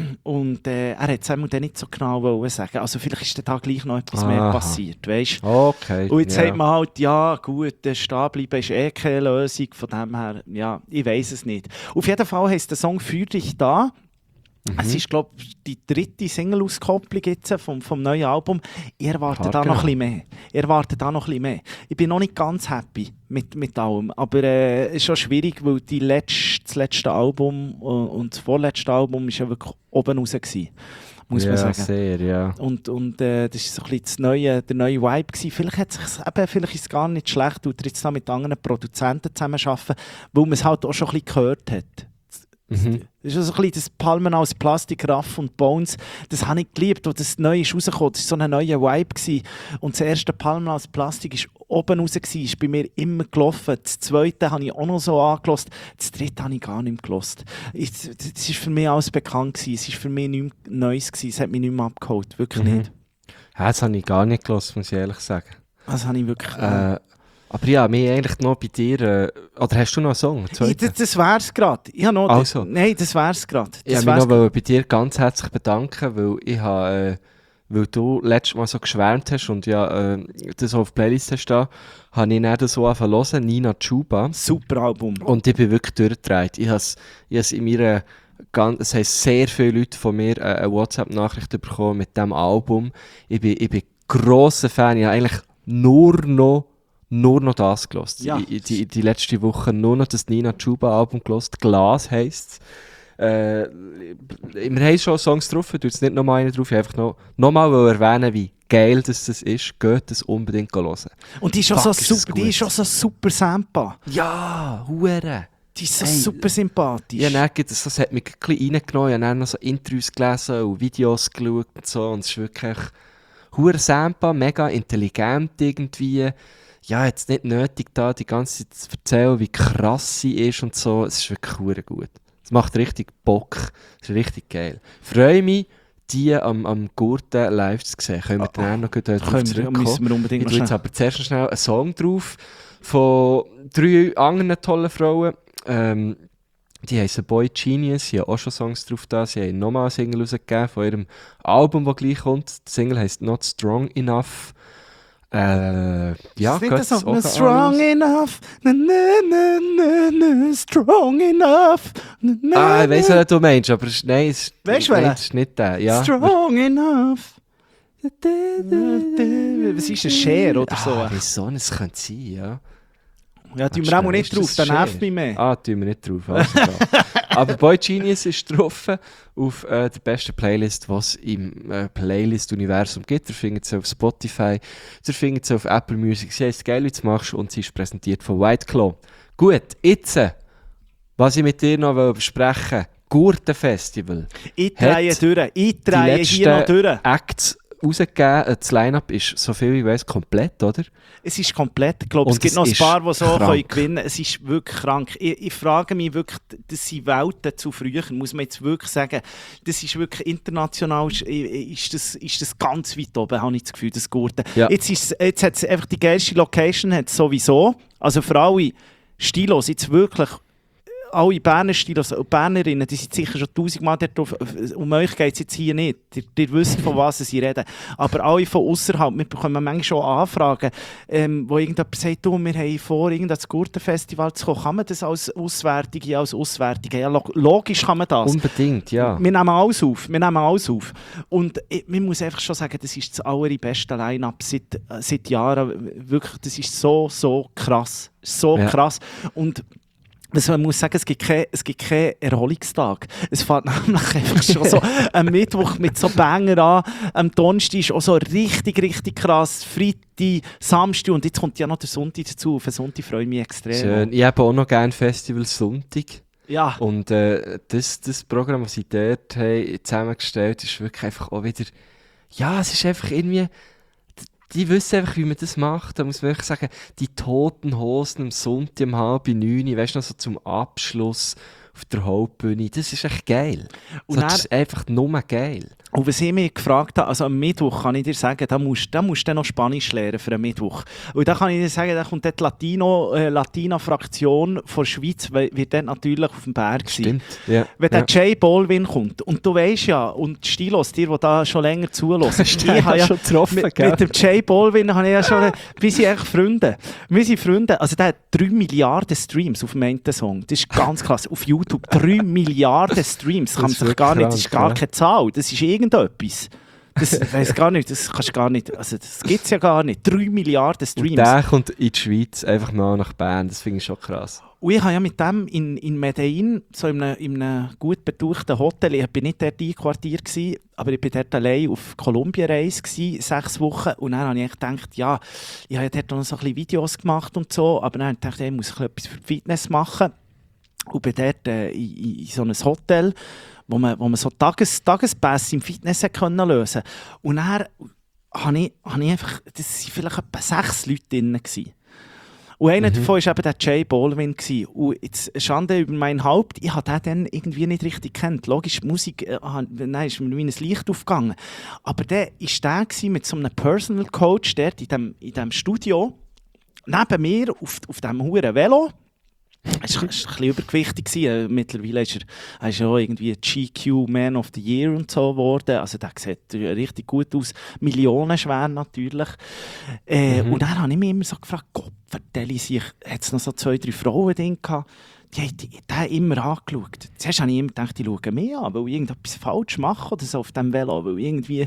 Und äh, er hat es einmal dann nicht so genau wollen sagen. Also vielleicht ist da gleich noch etwas mehr Aha. passiert, weißt du? Okay. Und jetzt ja. sagt man halt, ja gut, äh, stehen bleiben ist eh keine Lösung, von dem her, ja, ich weiß es nicht. Auf jeden Fall heisst der Song «Für dich da». Mhm. Es ist, glaube ich, die dritte Single-Auskopplung jetzt vom, vom neuen Album. Ich erwarte da Hart noch ein genau. bisschen mehr. Ich erwarte da noch ein bisschen mehr. Ich bin noch nicht ganz happy mit, mit allem, aber äh, es ist schon schwierig, weil die letzte, das letzte Album äh, und das vorletzte Album ist ja wirklich oben raus gewesen, muss ja, man sagen. sehr, ja. Und, und äh, das war so ein bisschen das neue, der neue Vibe gewesen. Vielleicht, hat sich's, eben, vielleicht ist es gar nicht schlecht, weil er jetzt da mit anderen Produzenten zusammenarbeiten, weil man es halt auch schon ein bisschen gehört hat. Mhm. Das ist also ein bisschen das Palmen aus Plastik, Raff und Bones. Das habe ich geliebt, als das neu ist rausgekommen. Das war so ein neuer Vibe gewesen. Und das erste Palmen aus Plastik war oben raus, gewesen, ist bei mir immer gelaufen. Das zweite habe ich auch noch so angelassen. Das dritte habe ich gar nicht mehr gelassen. Ich- Das war für mich alles bekannt gewesen. Es war für mich nichts Neues gewesen. Es hat mich nicht mehr abgeholt. Wirklich Mhm. nicht. Ja, das habe ich gar nicht gelassen, muss ich ehrlich sagen. Das habe ich wirklich... Äh, aber ja, mir eigentlich noch bei dir, äh, oder hast du noch einen Song? einen ich, zweiten? das, das wär's gerade. Ich habe noch... Also. Nein, das wär's gerade. Ich wollte mich noch bei dir ganz herzlich bedanken, weil ich habe, äh, weil du letztes Mal so geschwärmt hast und ja, äh, das auf die Playlist hast da, habe ich dann das so angefangen zu hören, Nina Chuba. Super Album. Und ich bin wirklich durchgedreht. Ich habe es ich has in meiner, gan- es haben sehr viele Leute von mir äh, eine WhatsApp-Nachricht bekommen mit diesem Album. Ich bin, ich bin grosser Fan. Ich habe eigentlich nur noch, nur noch das gehört. Ja. Ich, die, die letzte Woche nur noch das Nina Chuba-Album gehört. «Glas» heisst es. Äh, wir haben schon Songs drauf, du jetzt nicht nochmal einen drauf. Ich einfach noch, noch mal erwähnen, wie geil das, das ist. Geht das unbedingt hören. Und die ist, auch Fuck, so ist das super, die gut. ist auch so super Sampa. Ja, hure. Die ist so Hey, super sympathisch. Ja, dann, gibt es- das hat mich ein bisschen reingenommen. Ich habe dann noch so Interviews gelesen und Videos geschaut und so. Und es ist wirklich hure Sampa, mega intelligent irgendwie. Ja, jetzt nicht nötig, da die ganze Zeit zu erzählen, wie krass sie ist und so. Es ist wirklich hure gut. Es macht richtig Bock. Es ist richtig geil. Freue mich, die am, am Gurten live zu sehen. Können wir dann auch noch gut darauf Können wir, zurückkommen? müssen wir unbedingt Ich noch tue jetzt schnell. aber zuerst noch schnell einen Song drauf von drei anderen tollen Frauen. Ähm, die heißen Boy Genius, sie haben auch schon Songs drauf da. Sie haben nochmal einen Single rausgegeben von ihrem Album, das gleich kommt. Der Single heisst Not Strong Enough. Äh, ja, Ist nicht geht's das so? auch Na, strong enough, na, na, na, na, na, strong enough. Na, na, Ah, ich weiss, na, was du meinst, aber es ist, nein, es ist, Weisst du nein, welchen? es ist nicht der. Ja. strong enough. Was ist ein Share oder so? Ah, wieso? Es könnte sein, ja. Ja, tun wir auch mal nicht Ist drauf, das dann Share? nervt mich mehr. Ah, tun wir nicht drauf. Also da. Aber Boy Genius ist drauf auf äh, der besten Playlist, die es im äh, Playlist-Universum gibt. Ihr findet sie auf Spotify, ihr findet sie auf Apple Music. Sie heisst «Geil, wie du es machst» und sie ist präsentiert von White Claw. Gut, jetzt, äh, was ich mit dir noch besprechen will, Gurtenfestival. Ich drehe Hat durch, ich Die drehe hier noch durch. Acts rausgegeben. Das Line-Up ist, soviel ich weiss, komplett, oder? Es ist komplett, ich glaube, es Und gibt es noch ein ist paar, die so krank. können gewinnen können. Es ist wirklich krank. Ich, ich frage mich wirklich, das sind Welten zu früher, muss man jetzt wirklich sagen. Das ist wirklich international, ist, ist, das, ist das ganz weit oben, habe ich das Gefühl, das Gurten. Ja. Jetzt, ist, jetzt hat es einfach die geilste Location, hat es sowieso. Also für alle Stilos, jetzt wirklich alle Berner Stilos und Bernerinnen, die sind sicher schon tausendmal dort drauf. Um euch geht es jetzt hier nicht. Ihr, ihr wisst, von was sie reden. Aber alle von außerhalb, wir bekommen manchmal schon Anfragen, ähm, wo irgendjemand sagt, du, wir haben vor, irgendein Gurtenfestival zu kommen. Kann man das als Auswärtige, als Auswärtige? Ja, log- logisch kann man das. Unbedingt, ja. Wir nehmen alles auf. Wir nehmen alles auf. Und ich, man muss einfach schon sagen, das ist das allerbeste Line-Up seit, äh, seit Jahren. Wirklich, das ist so, so krass. So Ja. krass. Und also man muss sagen, es gibt keinen kein Erholungstag. Es fängt nämlich einfach schon so am Mittwoch mit so Banger an. Am Donnerstag ist auch so richtig, richtig krass. Freitag, Samstag und jetzt kommt ja noch der Sonntag dazu. Auf den Sonntag freue ich mich extrem. Schön. Ich habe auch noch gerne Festival Sonntag. Ja, Und äh, das, das Programm, das sie dort haben, zusammengestellt ist wirklich einfach auch wieder... Ja, es ist einfach irgendwie... Die wissen einfach, wie man das macht. Da muss man wirklich sagen, die Toten Hosen am Sonntag um halb neun, weißt du, noch so zum Abschluss auf der Hauptbühne, das ist echt geil. Und So, dann- das ist einfach nur geil. und was ich mich gefragt habe, also am Mittwoch kann ich dir sagen, da musst, da musst du dann noch Spanisch lernen für einen Mittwoch. Und da kann ich dir sagen, da kommt die Latino, äh, Latina-Fraktion von der Schweiz, weil- wird dort natürlich auf dem Berg sein. Stimmt. Ja. Wenn ja. der Jay Balvin kommt, und du weißt ja, und die Stilos, die, die da schon länger zulassen, ich habe ja schon getroffen, mit, gell? mit dem Jay Balvin habe ich ja schon, wir sind echt Freunde. Wir sind Freunde, also der hat drei Milliarden Streams auf dem einen Song, das ist ganz krass, auf YouTube, drei Milliarden Streams, kann man ist sich wirklich gar nicht, das ist krank, gar ja. keine Zahl, das ist irgendetwas. Das ich weiss gar nicht, das kannst du gar nicht, also das gibt es ja gar nicht, drei Milliarden Und Streams. der kommt in die Schweiz einfach mal nach Bern, das finde ich schon krass. Und ich habe ja mit dem in, in Medellin, so in einem, in einem gut betuchten Hotel, ich bin nicht dort einquartiert gewesen, aber ich bin dort allein auf Kolumbien-Reise gewesen, sechs Wochen. Und dann habe ich echt gedacht, ja, ich habe ja dort noch so ein bisschen Videos gemacht und so, aber dann habe ich gedacht, ich muss ein bisschen etwas für die Fitness machen. Und bin dort äh, in, in so einem Hotel, wo man, wo man so Tages, Tagespässe im Fitness hat können lösen. Und dann habe ich, habe ich einfach, das waren vielleicht etwa sechs Leute drin gewesen. Und einer Mhm. davon war eben der Jay Balvin. gewesen. Und jetzt Schande über mein Haupt, ich habe den dann irgendwie nicht richtig gekannt. Logisch, die Musik, äh, ah, nein, ist mir wie ein Licht aufgegangen. Aber der war der gewesen mit so einem Personal Coach dort in dem, in dem Studio, neben mir auf, auf diesem huren Velo. Er war ein bisschen übergewichtig. gewesen. Mittlerweile ist er, er ist auch irgendwie G Q Man of the Year und so geworden. Also der sieht richtig gut aus. Millionenschwer natürlich. Äh, Mhm. Und dann habe ich mich immer so gefragt, Gott, vertelle ich sich, hat es noch so zwei, drei Frauen drin gehabt? Die haben die, die haben immer angeschaut. Zuerst habe ich immer gedacht, die schauen mich an, weil ich irgendetwas falsch mache oder so auf dem Velo. Weil ich irgendwie,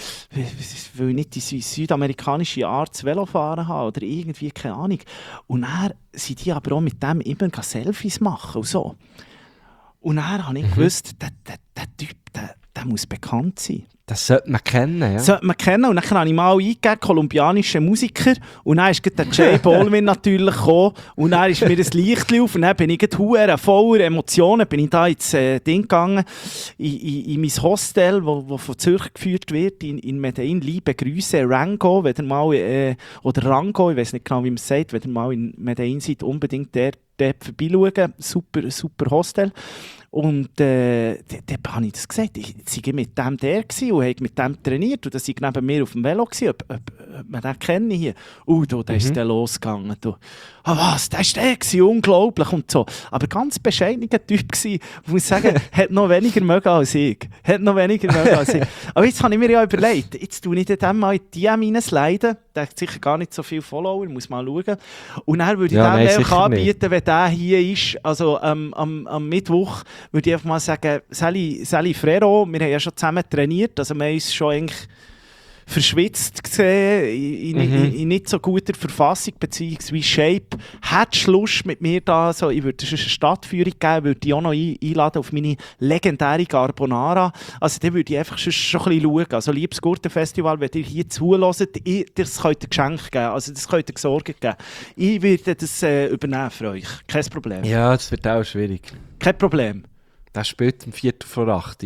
weil ich nicht die sü- südamerikanische Art zu Velofahren habe oder irgendwie, keine Ahnung. Und dann sind die aber auch mit dem immer Selfies machen und so. Und dann habe ich gewusst, der, der, der Typ, der, der muss bekannt sein. Das sollte man kennen, ja. Sollte man kennen. Und dann habe ich mal eingegeben, kolumbianische Musiker. Und dann ist gerade der Jay Balvin natürlich gekommen. Und dann ist mir ein Licht auf. Und dann bin ich gerade verdammt voller Emotionen. Bin ich da ins äh, Ding gegangen, in, in, in mein Hostel, wo, wo von Zürich geführt wird, in, in Medellin. Liebe Grüße, Rango. Wenn ihr mal, äh, oder Rango, ich weiß nicht genau, wie man es sagt. Wenn ihr mal in Medellin seid, unbedingt dort, dort vorbeischauen. Super, super Hostel. Und äh, dann habe ich das gesagt, ich war mit dem der gewesen und habe mit dem trainiert und das war neben mir auf dem Velo, gewesen, ob, ob, ob man den kenne hier. Uh, da, da Mhm. ist der losgegangen. Du. Ah, was, der war der gewesen, unglaublich und so. Aber ganz bescheidener Typ gewesen, ich muss sagen, hat noch weniger mögen als ich. Hat noch weniger mögen als ich. Aber jetzt habe ich mir ja überlegt, jetzt tue ich dem mal in die D M hineinsliden. Der hat sicher gar nicht so viele Follower, muss mal schauen. Und dann würde ich Ja, dem nein, einfach sicher anbieten, wenn der hier ist, also ähm, am, am Mittwoch, würde ich einfach mal sagen, Sally, Sally Frero, wir haben ja schon zusammen trainiert, also wir haben uns schon eigentlich verschwitzt gesehen, in, in, Mhm. in, in nicht so guter Verfassung bzw. Shape. Hättest du Lust mit mir da, so, ich würde eine Stadtführung geben, würde ich auch noch ein, einladen auf meine legendäre Carbonara. Also dann würde ich einfach schon, schon ein bisschen schauen. Also liebes Gurtenfestival, wenn ihr hier zuhört, ich, das könnt ihr Geschenk geben, also das könnt ihr gesorgt geben. Ich würde das äh, übernehmen für euch, kein Problem. Ja, das wird auch schwierig. Kein Problem. Das spielt um Viertel vor acht.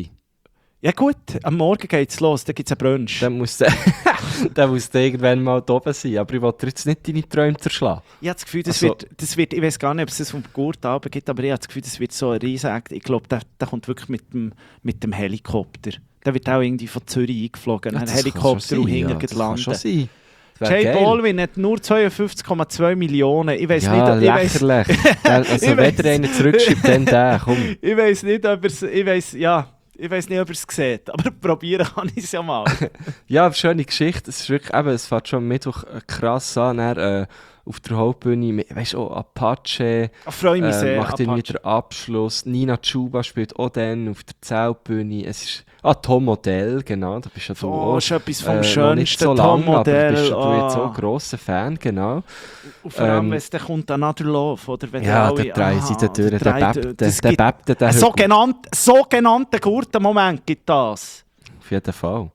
Ja gut, am Morgen geht es los, dann gibt es einen Brunch. Dann muss der, dann muss der irgendwann mal da oben sein. Aber ich wollte jetzt nicht deine Träume zerschlagen. Ich habe das Gefühl, das, Also- wird, das wird, ich weiß gar nicht, ob es das vom Gurtabend gibt, aber ich habe das Gefühl, das wird so ein Riesakt. Ich glaube, der, der kommt wirklich mit dem, mit dem Helikopter. Der wird auch irgendwie von Zürich eingeflogen, Ja, ein das kann Helikopter schon und sein, hinten ja, das kann schon landen. sein. Das wär Jay geil. Baldwin hat nur zweiundfünfzig Komma zwei Millionen. Ich weiß Ja, nicht, ich weiss, lächerlich. Der- also Ich wenn weiss. der einen zurückschreibt, dann der, komm. ich weiss nicht, ob er es, ich weiss, ja, ich weiss nicht, ob er es sieht, aber probieren kann ich es ja mal. Ja, aber schöne Geschichte. Es ist wirklich, eben, es fährt schon am Mittwoch äh, krass an. Dann, äh, auf der Hauptbühne, weißt du, auch Apache Ich freue mich äh, sehr. macht irgendwie Apache. den Abschluss. Nina Chuba spielt auch dann auf der Zeltbühne. Es ist, ah, Tom Modell, genau, da bist ja du Oh, auch. ist etwas vom Äh, noch Schönsten, nicht so lang, aber Tom-Modell. bist du ah. jetzt auch ein grosser Fan, genau. Und vor allem, Ähm, wenn es dann kommt, Another Love, oder? Wenn Ja, alle- der drei sie aha, da durch, der drei- bebt, das der gibt- bebt den Ein Hügel. sogenannt, sogenannten guten Moment gibt das. Auf jeden Fall.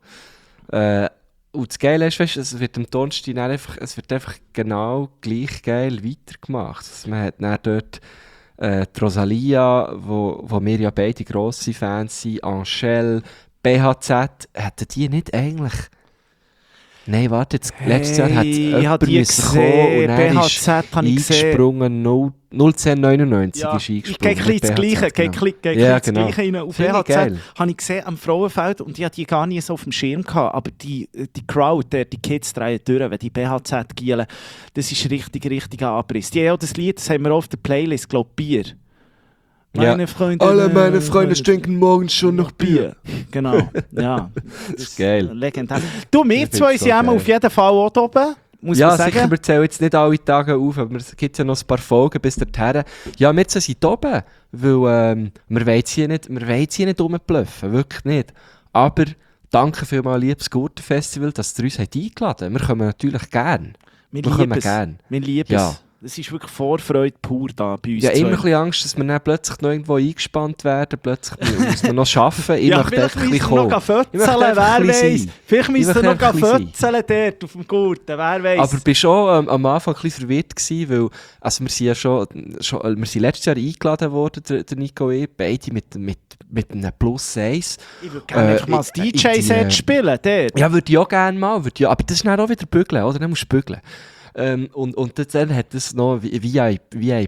Äh, und das Geile ist, weißt, es wird am Donnerstag dann einfach, es wird einfach genau gleich geil weitergemacht. Also man hat dann dort äh, die Rosalia, wo, wo wir ja beide grosse Fans sind, Angèle, B H Z, hätten die nicht eigentlich... Nein, warte, jetzt, letztes Jahr hat Hey, ich jemand habe die müssen kommen und gesehen, dann B H ist Z habe ich gesehen. eingesprungen, null zehn neunundneunzig Ja, ist ich eingesprungen. gehe ein bisschen das mit B H Z, Gleiche, gehe genau. ein bisschen Ja, das genau. Gleiche rein. Auf Finde B H ich Z geil. habe ich gesehen am Frauenfeld und ich hatte die gar nicht so auf dem Schirm gehabt, aber die, die Crowd, der, die Kids drehen durch, wenn die B H Z gielen, das ist richtig, richtig Abriss. Die haben auch das Lied, das haben wir auf der Playlist, glaube ich, Bier. Ja. Meine Freunde, Alle meine Freunde stinken morgens schon nach Bier. Genau, ja. Das ist geil. Legendär. Du, wir Ich zwei find's so sind einmal geil. auf jeden Fall auch da oben, muss Ja, man sagen. sicher, wir zählen jetzt nicht alle Tage auf, aber es gibt ja noch ein paar Folgen bis dorthin. Ja, wir zwei sind oben, weil ähm, wir wollen jetzt hier nicht, wir wollen jetzt hier nicht rumblöffen, wirklich nicht. Aber danke vielmals, liebes Gurtenfestival, dass ihr uns habt eingeladen habt. Wir kommen natürlich gern. Wir Wir lieben kommen es. gern. Wir lieben Ja. es. Es ist wirklich Vorfreude pur da bei uns. Ja, immer ein zwei. bisschen Angst, dass wir dann plötzlich noch irgendwo eingespannt werden, plötzlich muss man noch arbeiten. Ich Ja, möchte vielleicht einfach ein müssen bisschen wir noch kommen. fötzeln, Ich möchte wer einfach ein bisschen weiß. sein. Vielleicht müssen möchte wir noch einfach ein bisschen fötzeln dort auf dem Gurten, wer weiß. Aber ich war schon ähm, am Anfang ein bisschen verwirrt, gewesen, weil also wir sind ja schon, schon wir sind letztes Jahr eingeladen worden, der, der Nico und ich, beide mit, mit, mit einem Plus eins. ich würde gerne äh, einfach mal das in- in D J-Set die- spielen, dort. Ja, würde ich auch gerne mal, würde ich, aber das ist dann auch wieder bügeln, oder? Dann musst du bügeln. Ähm, und, und dann hat es noch V I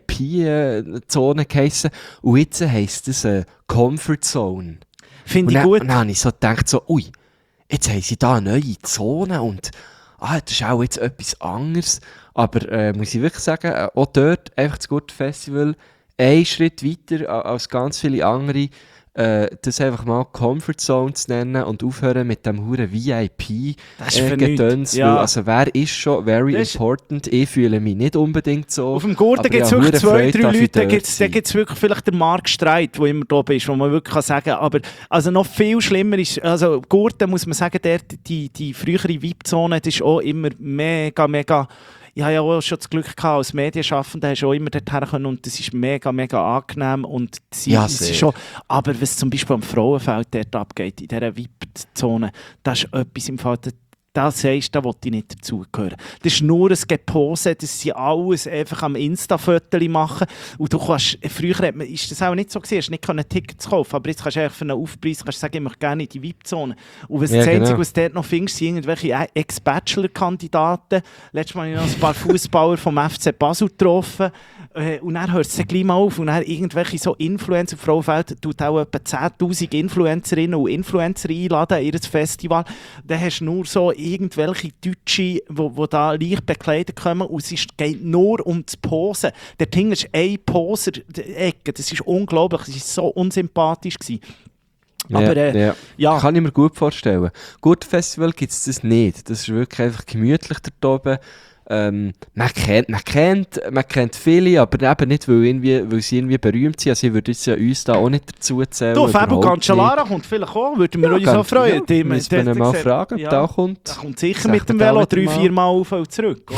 P-Zone geheissen und jetzt heisst es äh, Comfort Zone. Finde Und ich dann, gut. und dann habe ich so gedacht, so, ui, jetzt haben sie da eine neue Zone und ah, das ist auch jetzt etwas anderes. Aber äh, muss ich wirklich sagen, äh, auch dort einfach das gute Festival einen Schritt weiter a- als ganz viele andere. Äh, das einfach mal Comfort Zone zu nennen und aufhören mit dem huren V I P Das ist äh, für nichts. Gedöns. Ja. Weil, also wer ist schon very Das ist- important? Ich fühle mich nicht unbedingt so. Auf dem Gurten aber gibt es ich habe wirklich hure zwei, Freude, drei darf ich Leute, da dort gibt es sein. wirklich vielleicht den Mark Streit, der immer da ist, wo man wirklich kann sagen kann. Aber also noch viel schlimmer ist, also Gurten muss man sagen, der, die, die frühere V I P-Zone, das ist auch immer mega, mega... Ich habe ja auch schon das Glück gehabt, als Medienschaffender hast du auch immer dorthin können und das ist mega, mega angenehm und sie, Ja, es sehr. ist schon, aber was zum Beispiel am Frauenfeld dort abgeht, in dieser V I P-Zone, das ist etwas im Fall, da, das sagst, da will ich nicht dazugehören. Das ist nur ein Gepose, das sind alles einfach am Insta-Fotos machen. Und du kannst, früher hat man, ist das auch nicht so gewesen, hast nicht können Tickets kaufen, aber jetzt kannst du für einen Aufpreis kannst du sagen, ich möchte gerne in die V I P-Zone. Und was Ja, das Einzige, genau. was du dort noch findest, sind irgendwelche Ex-Bachelor-Kandidaten. Letztes Mal habe ich noch ein paar Fußballer vom F C Basel getroffen. Äh, Und dann hört es dann gleich mal auf. Und dann irgendwelche so Influencer, Frauenfeld tut auch etwa zehntausend Influencerinnen und Influencer einladen in ihr Festival. Dann hast du nur so irgendwelche Deutsche, die da leicht bekleidet kommen. Und es ist, geht nur um das Posen. Der Ding ist ein Poser-Ecke. Das ist unglaublich. Das war so unsympathisch gewesen. Aber äh, ja. ja. Kann ich mir gut vorstellen. Gut, Festival gibt es das nicht. Das ist wirklich einfach gemütlich dort oben. Ähm, man, kennt, man, kennt, man kennt viele, aber eben nicht, weil, irgendwie, weil sie irgendwie berühmt sind. Also ich würde ja uns da auch nicht dazu zählen. Du, Fabio überhaupt Cancellara kommt vielleicht auch, würden wir Ja, uns auch ganz- freuen. ja, Die- müssen der- wir ihn der mal gesagt- fragen, ob ja, der auch kommt. Der kommt sicher Sagt mit dem er da Velo wieder drei, mal? vier Mal auf und zurück.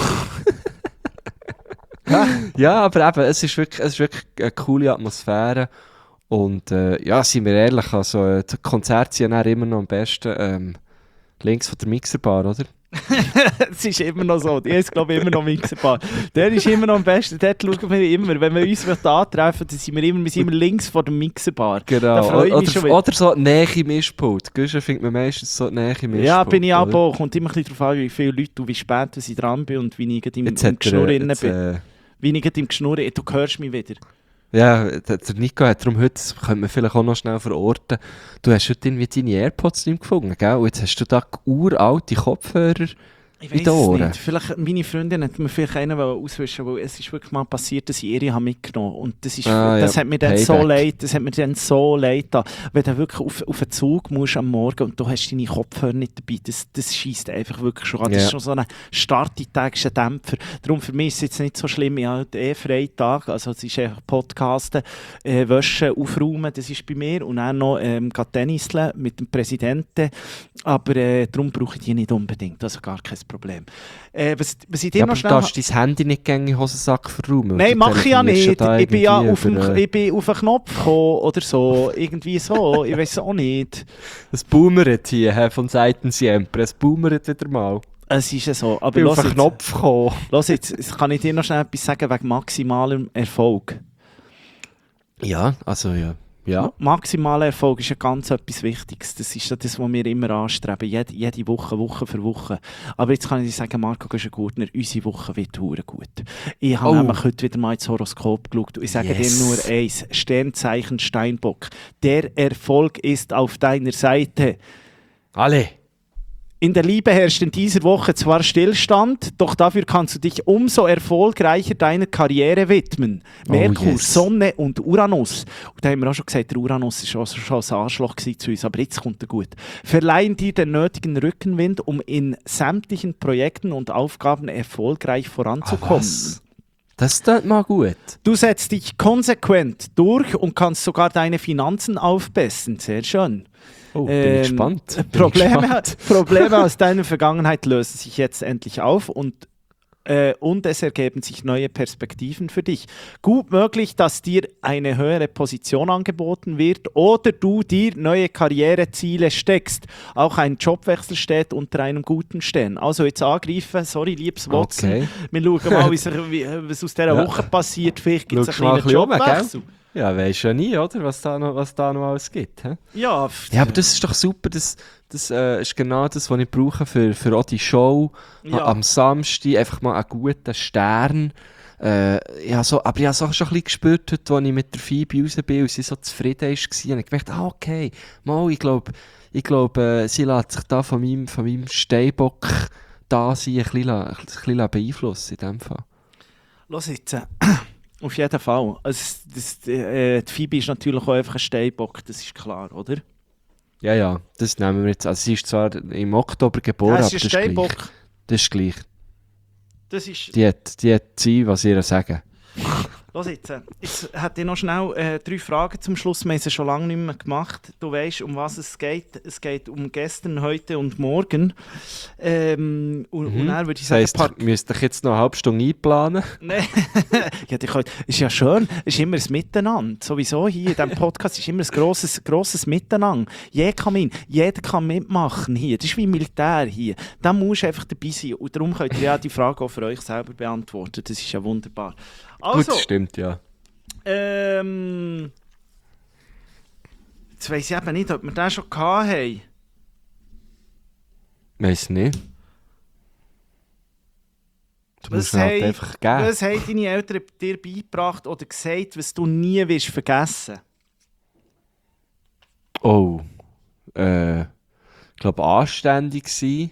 oder? Ja, aber eben, es ist wirklich, es ist wirklich eine coole Atmosphäre. Und äh, ja, seien wir ehrlich, also, äh, die Konzerte sind ja dann immer noch am besten ähm, links von der Mixerbar, oder? Es ist immer noch so. Die ist, glaube ich, immer noch Mixerbar. Der ist immer noch am besten. Dort schauen wir immer. Wenn wir uns antreffen, dann sind wir immer, wir sind immer links vor der Mixerbar. Da Genau. freue ich mich schon Oder, wieder. oder so Nähe Mischpult. Guschen findet man meistens so Nähe Mischpult. Ja, bin ich oder? auch. Kommt immer ein bisschen darauf an, wie viele Leute und wie spät ich dran bin und wie ich gerade im, Jetzt im hat Geschnurr er, innen jetzt, bin. äh, Wie ich gerade im Geschnurr... Du hörst mich wieder. ja, der, der Nico hat darum heute, das können wir vielleicht auch noch schnell verorten, du hast heute irgendwie deine AirPods nicht gefunden, gell? Und jetzt hast du da uralte Kopfhörer Ich in weiß den es Ohren. nicht. Vielleicht, meine Freundin hat mir vielleicht einen auswischen, weil es ist wirklich mal passiert, dass ich ihre habe mitgenommen habe. Und das, ist, Ah, das ja, hat mir dann so Payback. leid, das hat mir dann so leid da. Wenn du wirklich auf, auf einen Zug musst am Morgen und du hast deine Kopfhörer nicht dabei, das, das scheisst einfach wirklich schon an. Das Ja. ist schon so ein starttägischer Dämpfer. Darum für mich ist es jetzt nicht so schlimm. Ich habe halt eh Freitag, also es ist einfach Podcasten, äh, Wäsche, Aufräumen, das ist bei mir. Und dann noch ähm, gehen Tenniseln mit dem Präsidenten. Aber äh, darum brauche ich die nicht unbedingt, also gar kein Problem. Äh, was, was ich dir Ja, noch aber schnell... du darfst dein Handy nicht gegen den Hosensack verräumen. Nein, Du mache ich ja telefonierst nicht. da Ich bin ja irgendwie auf, dem, über, äh, ich bin auf einen Knopf gekommen oder so. Irgendwie so. Ich weiß auch nicht. Es boomert hier hä, von Seiten Siempre. Es boomert wieder mal. Es ist ja so. Ich Aber bin auf los den jetzt, Knopf gekommen. los jetzt, jetzt kann ich dir noch schnell etwas sagen wegen maximalem Erfolg. Ja, also ja. Ja. Maximaler Erfolg ist ja ganz etwas Wichtiges. Das ist ja das, was wir immer anstreben. Jede, jede Woche, Woche für Woche. Aber jetzt kann ich dir sagen, Marco Güschen-Gurtner, unsere Woche wird verdammt gut. Ich habe Oh. nämlich heute wieder mal ins Horoskop geschaut. Und ich sage Yes. dir nur eins. Sternzeichen Steinbock. Der Erfolg ist auf deiner Seite. Alle. In der Liebe herrscht in dieser Woche zwar Stillstand, doch dafür kannst du dich umso erfolgreicher deiner Karriere widmen. Oh, Merkur, yes. Sonne und Uranus. Und da haben wir auch schon gesagt, der Uranus war schon, schon ein Arschloch gewesen zu uns, aber jetzt kommt er gut. Verleihen dir den nötigen Rückenwind, um in sämtlichen Projekten und Aufgaben erfolgreich voranzukommen. Ah, was? Das tut mal gut. Du setzt dich konsequent durch und kannst sogar deine Finanzen aufbessern. Sehr schön. Oh, bin Ähm, ich gespannt. Bin ich Probleme, gespannt. Probleme aus deiner Vergangenheit lösen sich jetzt endlich auf und, äh, und es ergeben sich neue Perspektiven für dich. Gut möglich, dass dir eine höhere Position angeboten wird oder du dir neue Karriereziele steckst. Auch ein Jobwechsel steht unter einem guten Stern. Also jetzt angreifen, sorry liebes Watson, Okay. wir schauen mal, wie sich, wie, was aus dieser Ja. Woche passiert. Vielleicht gibt es Schau einen mal kleinen ein bisschen um, Jobwechsel. Ja, weisst ja nie, oder? Was da noch, was da noch alles gibt. He? Ja, f- Ja, aber das ist doch super. Das, das äh, ist genau das, was ich brauche für, für auch die Show. Ja. Am Samstag einfach mal einen guten Stern. Äh, ja, so, aber ich habe es auch schon ein bisschen gespürt, heute, als ich mit der Phoebe raus bin und sie so zufrieden war. Und ich gedacht, ah, okay, mal, ich glaube, ich glaub, äh, sie lässt sich da von meinem, von meinem Steinbock da sein, ein bisschen, ein bisschen beeinflussen in dem Fall. Los jetzt. Äh, auf jeden Fall. Also, das, äh, die Phoebe ist natürlich auch einfach ein Steinbock, das ist klar, oder? Ja, ja, das nehmen wir jetzt. Also sie ist zwar im Oktober geboren, Ja, aber es das ist ist ein gleich. Steinbock. Das ist gleich. Das ist... Die hat, die hat sie, was ihr sagen. Los jetzt, äh, jetzt hätte ich noch schnell äh, drei Fragen zum Schluss. Wir haben sie schon lange nicht mehr gemacht. Du weißt, um was es geht. Es geht um gestern, heute und morgen. Ähm, und, Mhm. und dann würde ich Das sagen, heisst, Part- ihr müsst euch jetzt noch eine halbe Stunde einplanen. Nein, ja, die können, ist ja schön, es ist immer ein Miteinander. Sowieso hier in diesem Podcast ist immer ein grosses, grosses Miteinander. Jeder kann, mit, jeder kann mitmachen hier. Das ist wie Militär hier. Da musst du einfach dabei sein. Und darum könnt ihr ja die Frage auch für euch selber beantworten. Das ist ja wunderbar. Also, Gut, das stimmt, ja. ähm, jetzt weiss ich eben nicht, ob wir den schon gehabt haben. Weiss nicht. Du musst ihn halt haben- einfach geben. Was haben deine Eltern dir beigebracht oder gesagt, was du nie willst vergessen? Oh. Äh, ich glaube, anständig sein.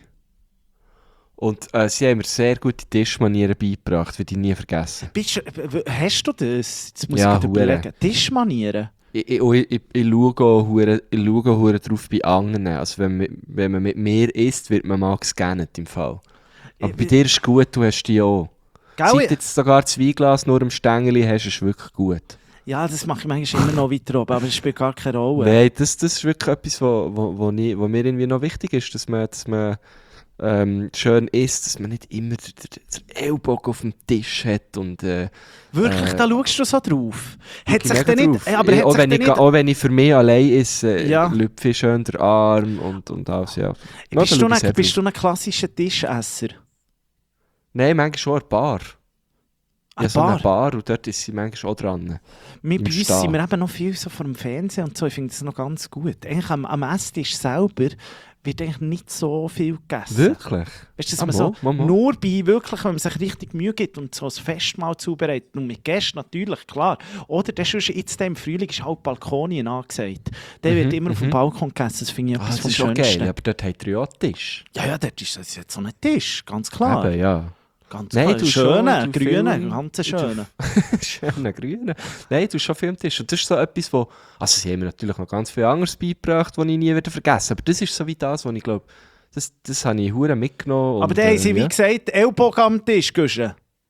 Und äh, sie haben mir sehr gute Tischmanieren beigebracht, die ich nie vergessen. Bist, du- w- hast du das? Jetzt muss Ja, ich gerade hure. überlegen. Tischmanieren? Ich, ich, ich, ich, ich schaue auch hure- ich schaue auch hure drauf bei anderen. Also wenn, man- wenn man mit mir isst, wird man mal gescannt im Fall. Aber Ich- bei dir ist es gut, du hast die auch. Gell? Seit jetzt sogar zwei Glas nur im Stängeli hast, ist es wirklich gut. Ja, das mache ich manchmal immer noch weiter oben, aber das spielt gar keine Rolle. Nein, das, das ist wirklich etwas, wo, wo, wo, ich, wo mir irgendwie noch wichtig ist, dass man, dass man ähm, schön isst, dass man nicht immer den, den, den Ellbogen auf dem Tisch hat und äh, Wirklich, äh, da schaust du so drauf. Hat ich sich mega denn nicht... drauf. Ja, aber Ich- hat auch, sich wenn denn ich, nicht... auch wenn ich für mich allein esse, äh, Ja. lüpfe ich schön den Arm und, und alles, ja. Ja, Bist, da du schaue ich ein, sehr bist drauf. du ein klassischer Tischesser? Nein, manchmal schon ein Bar. Ein Ja, so Bar? eine Bar und dort ist sie manchmal auch dran. Wir, Im bei uns Stehen. sind wir eben noch viel so vor dem Fernsehen und so. Ich finde das noch ganz gut. Eigentlich am, am Esstisch selber wird eigentlich nicht so viel gegessen. Wirklich? Weißt du, dass Ah, man mal, so mal, mal. nur bei wirklich, wenn man sich richtig Mühe gibt und so ein Festmahl zubereitet und mit Gästen natürlich, klar. Oder das ist jetzt im Frühling ist halt Balkonien angesagt. Der Mhm, wird immer auf dem mhm. Balkon gegessen, das finde ich Ah, etwas das vom ist auch Schönsten. geil, aber dort habt ihr ja auch einen Tisch. Ja, ja, dort ist das jetzt so ein Tisch, ganz klar. Eben, ja. Ganz Nein, klar. du Schöner, schon, du grüner, viel- ganz du- schöner. Schöner Grüner. Nein, du hast schon viel am Tisch. Und das ist so etwas, wo... Also sie haben mir natürlich noch ganz viel anderes beigebracht, was ich nie wieder vergessen. Aber das ist so wie das, was ich glaube... Das, das habe ich hure mitgenommen. Aber und, dann haben sie, äh, wie ja. gesagt, Ellbogen am Tisch, Guschen.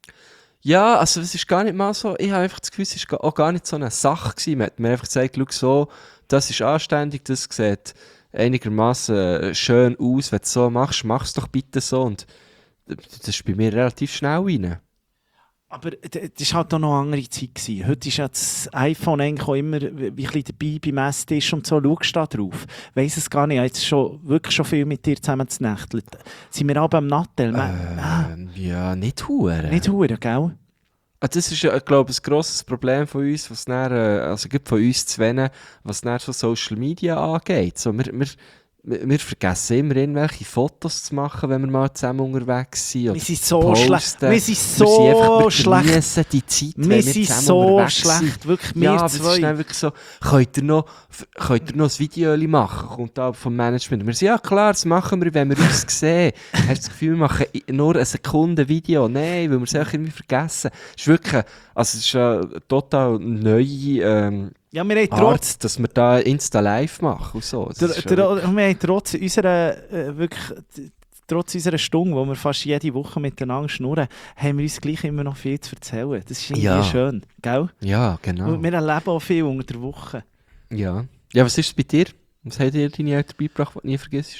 Ja, also es ist gar nicht mal so... Ich habe einfach das Gefühl, es war auch gar nicht so eine Sache gewesen. Man hat mir einfach gesagt, schau so, das ist anständig, das sieht einigermaßen schön aus. Wenn du es so machst, mach es doch bitte so. Und das ist bei mir relativ schnell rein. Aber d- das war halt auch noch eine andere Zeit gewesen. Heute ist ja das iPhone eigentlich auch immer wie ein bisschen dabei beim Esstisch und so. Schaust du da drauf? Weiss es gar nicht. Ich habe jetzt schon, wirklich schon viel mit dir zusammen zu nächteln. Sind wir auch beim Nattel? Ah, Ähm, ja, nicht hure. nicht hure, gell? Ah, das ist, ja, glaube ich, ein grosses Problem von uns, was dann, äh, also gibt von uns zwei, was dann so Social Media angeht. So, wir, wir, wir wir vergessen immer, irgendwelche Fotos zu machen, wenn wir mal zusammen unterwegs sind. Wir oder sind zu so posten. schlecht. Wir sind Wir so sind einfach, wir schlecht. geniessen die Zeit, wenn Wir wir sind zusammen so unterwegs schlecht. sind. Wirklich, wir Ja, aber es ist zwei. dann wirklich so, könnt ihr noch, könnt ihr noch ein Video machen? Kommt da vom Management. Wir sagen, ja klar, das machen wir, wenn wir uns sehen. Hast du das Gefühl, wir machen i- nur eine Sekunde Video? Nein, weil wir es auch irgendwie vergessen. Es ist wirklich, also es ist eine total neue ähm, Ja, wir haben trotz... Art, dass wir da Insta live machen und so. Das Der, ist der, schon- wir haben trotz unserer, äh, wirklich, t- trotz unserer Stunde, wo wir fast jede Woche miteinander schnurren, haben wir uns gleich immer noch viel zu erzählen. Das ist irgendwie Ja. schön, gell? Ja, genau. Und wir erleben auch viel unter der Woche. Ja. Ja, was ist es bei dir? Was hat dir deine Eltern beigebracht, was du nie vergisst?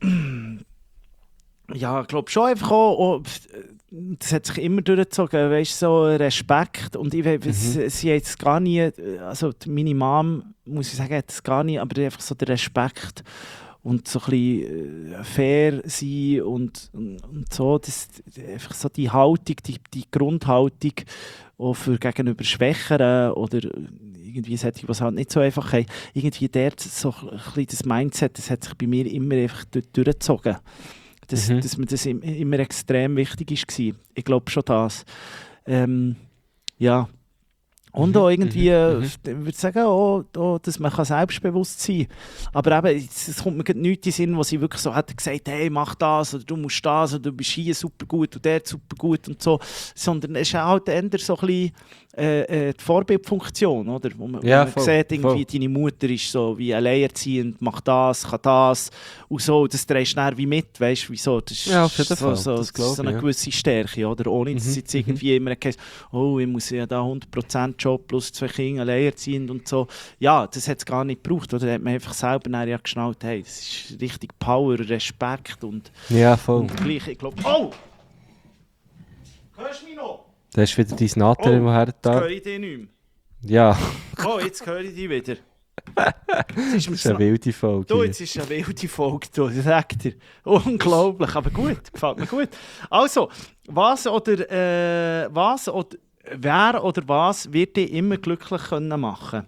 Ja, ich glaube schon einfach auch, auch, das hat sich immer durchgezogen, weißt du, so Respekt. Und ich weiß, sie, sie hat es gar nie, also die- meine Mom, muss ich sagen, hat es gar nie, aber einfach so der Respekt und so ein bisschen äh, fair sein und, und, und so, das, einfach so die Haltung, die, die Grundhaltung auch für gegenüber Schwächeren oder irgendwie solche, was halt nicht so einfach haben, irgendwie dort so ein bisschen das Mindset, das hat sich bei mir immer einfach durch- durchgezogen. Dass, Mhm. dass mir das im- immer extrem wichtig war. Ich glaube schon das. Ähm, ja. Und Mhm, auch irgendwie, mhm, äh, mhm. ich würde sagen, auch, auch, dass man kann selbstbewusst sein kann. Aber eben, es es kommt mir gerade nichts in den Sinn, wo sie wirklich so hätten gesagt, hey, mach das, oder du musst das, oder du bist hier super gut und der super gut und so. Sondern es ist halt eher so ein bisschen äh, äh, die Vorbildfunktion, oder? Wo man, Ja, wo man voll, sieht, irgendwie, voll. deine Mutter ist so wie alleinerziehend, macht das, kann das und so. Das drehst du dann wie mit, weißt du, wieso? Das ist Ja, auf jeden so, Fall, so, das das glaub ist so eine ich, ja. gewisse Stärke, oder? Ohne dass es Mhm, jetzt mhm. irgendwie immer heisst, oh, ich muss ja da hundert Prozent Job plus zwei Kinder alleinerziehend und so. Ja, das hat es gar nicht gebraucht, oder? Da hat man einfach selber dann ja geschnallt, hey, das ist richtig Power, Respekt und, Ja, voll. und gleich, ich glaube, oh! Hörst du mich noch? Da ist wieder dein Nathalie, Oh, oh, her jetzt da. höre ich dich nicht mehr. Ja, Oh, jetzt höre ich dich wieder. Jetzt ist mir das ist eine wilde Folge. Du, hier. jetzt ist eine wilde Folge, du, ich sag dir. Unglaublich, aber gut, gefällt mir gut. Also, was oder, äh, was oder, wer oder was wird dich immer glücklich können machen?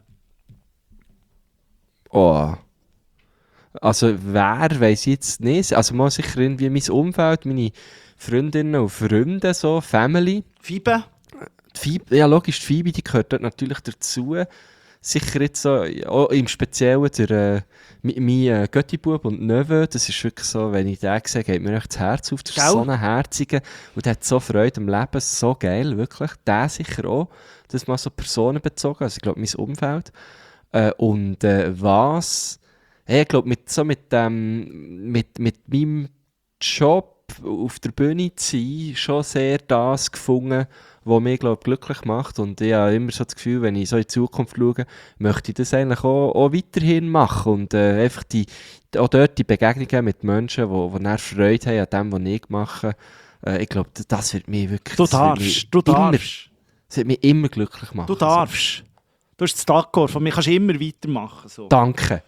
Oh. Also wer, weiss ich jetzt nicht. Also mal sicher irgendwie mein Umfeld, meine Freundinnen und Freunde, so, Family. Fibe? Die Phoebe, ja logisch, die Phoebe, die gehört dort natürlich dazu. Sicher jetzt so, auch im Speziellen der, äh, mein, mein äh, Göttibub und Neveu, das ist wirklich so, wenn ich den sehe, geht mir echt das Herz auf. Das ist Gell? so ein Herziger und der hat so Freude am Leben, so geil, wirklich. Der sicher auch, das mal so personenbezogen, also ich glaube mein Umfeld. Äh, und äh, was, hey, ich glaube mit, so mit, ähm, mit, mit meinem Job auf der Bühne zu sein, schon sehr das gefunden, was mich, glaub, glücklich macht. Und ich habe immer so das Gefühl, wenn ich so in die Zukunft schaue, möchte ich das eigentlich auch, auch weiterhin machen. Und äh, einfach die, auch dort die Begegnungen mit Menschen, die, die dann Freude haben an dem, was ich mache. Äh, ich glaube, das, das wird mich wirklich... Du das wird darfst, mich du immer, darfst. Das wird mich immer glücklich machen. Du darfst. Du hast das D'accord, von mir kannst du immer weitermachen. So. So. Danke.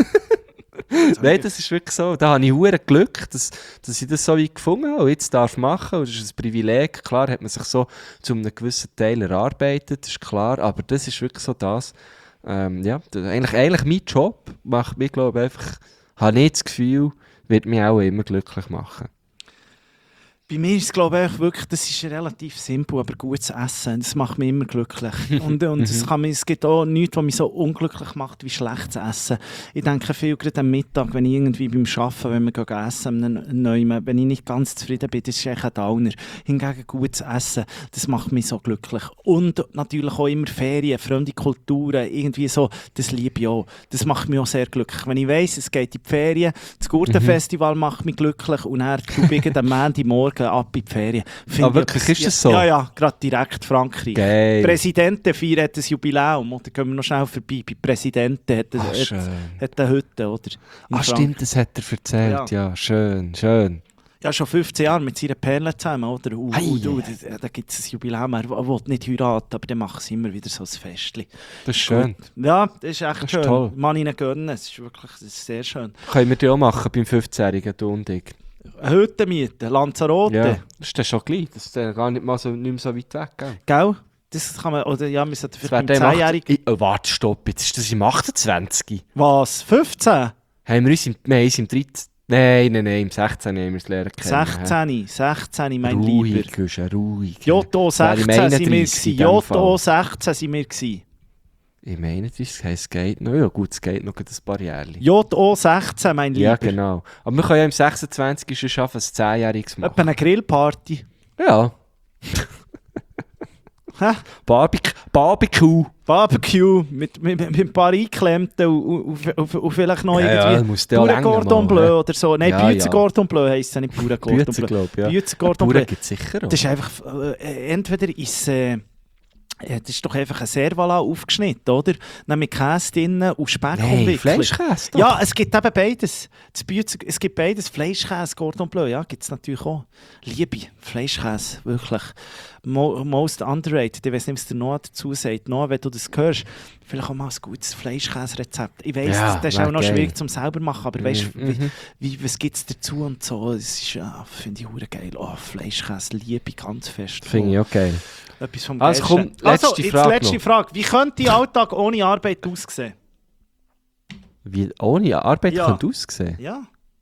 Nein, das ist wirklich so. Da habe ich hure Glück, dass, dass ich das so weit gefunden habe und jetzt darf machen. Und das ist ein Privileg. Klar hat man sich so zu einem gewissen Teil erarbeitet, das ist klar. Aber das ist wirklich so das. Ähm, ja, das, eigentlich, eigentlich mein Job macht mich, glaube ich, einfach, habe ich das Gefühl, wird mich auch immer glücklich machen. Bei mir ist es, glaube ich, wirklich, das ist relativ simpel, aber gutes Essen, das macht mich immer glücklich. Und, und es, kann mich, es gibt auch nichts, was mich so unglücklich macht, wie schlechtes Essen. Ich denke viel gerade am Mittag, wenn ich irgendwie beim Arbeiten, wenn wir gehen essen, nehmen, wenn ich nicht ganz zufrieden bin, das ist echt ein Downer. Hingegen gutes Essen, das macht mich so glücklich. Und natürlich auch immer Ferien, fremde Kulturen, irgendwie so, das liebe ich auch. Das macht mich auch sehr glücklich. Wenn ich weiss, es geht in die Ferien, das Gurtenfestival macht mich glücklich und dann du bist am Montagmorgen ab in die Ferien. Find Ah, ich wirklich? etwas- Ist das so? Ja, ja, gerade direkt Frankreich. Geil. Präsidenten feiert ein Jubiläum, oder? Gehen wir noch schnell vorbei. Bei Präsidenten hat, Ah, hat, schön. hat eine Hütte, oder? In Ah, Frank- stimmt, das hat er erzählt. Ja, schön, schön. Ja, schon fünfzehn Jahre mit seiner Perle zusammen, oder? Uh, Ei, uh, du, ei, da da gibt es ein Jubiläum. Er will nicht heiraten, aber dann machen sie immer wieder so ein Festchen. Das ist schön. Ja, das ist echt Das ist schön. toll. Man ihnen gönnen. Es ist wirklich das ist sehr schön. Können wir die auch machen beim fünfzehnjährigen, du und ich? Eine Hütte mieten, Lanzarote. Ja, das ist dann schon gleich. Das ist dann gar nicht, mal so, nicht mehr so weit weg. Gell? Gell? Das kann man, oder ja, wir sollten Das vielleicht wäre beim dann im Zehnjährigen... acht- Oh, warte, stopp, jetzt ist das im achtundzwanzig. Was? fünfzehn? Haben wir uns im, wir haben uns im dreizehn... Nein, nein, nein, im sechzehn haben wir es lernen kennen. sechzehn, sechzehn, mein ruhig, Lieber. Guschen, ruhig. Joto Das wäre im sechzehn sind wir einunddreißig in gewesen. dem Joto Fall. sechzehn sind wir gewesen. Ich meine, das heisst, es geht noch. Ja gut, es geht noch ein paar Jahre. Joto sechzehn, mein Lieber. Ja, genau. Aber wir können ja im sechsundzwanzig schon schaffen, ein zehnjähriges machen. Etwa eine Grillparty. Ja. Hä? Barbecue. Barbecue. Barbecue mit, mit, mit ein paar Eingeklemmten und, und, und, und vielleicht noch Ja, ja, irgendwie muss der auch Pure länger Cordon mal, Bleu ja. oder so. Nein, Ja, Büzer ja. Cordon Bleu heisst es nicht Pure Cordon Büzer, Bleu. glaube ich, ja. Büzer Cordon Pure Bleu. gibt es sicher auch. Das ist einfach, äh, entweder ist äh, ja, das ist doch einfach ein Servala aufgeschnitten, oder? Dann mit Käse drin und Speck Nein, umwickelt. Fleischkäse doch. Ja, es gibt eben beides. Das Büzer, es gibt beides. Fleischkäse, Cordon Bleu, ja, gibt es natürlich auch. Liebe Fleischkäse, wirklich. Mo most underrated. Ich weiß nicht, was der Noah dazu sagt. Noah, wenn du das hörst, vielleicht auch mal ein gutes Fleischkäse-Rezept. Ich weiss, Ja, das, das ist wär auch noch geil. schwierig zum selber machen, aber weißt du, Mhm. wie, wie, was gibt es dazu und so? Das ist, ja, finde ich hure geil. Oh, Fleischkäse liebe ich ganz fest. Finde ich auch geil. Etwas vom Also komm, Geilsten. letzte also, jetzt Frage letzte noch. Frage. Wie könnte dein Alltag ohne Arbeit aussehen? Wie ohne Arbeit Ja. könnte aussehen? Ja.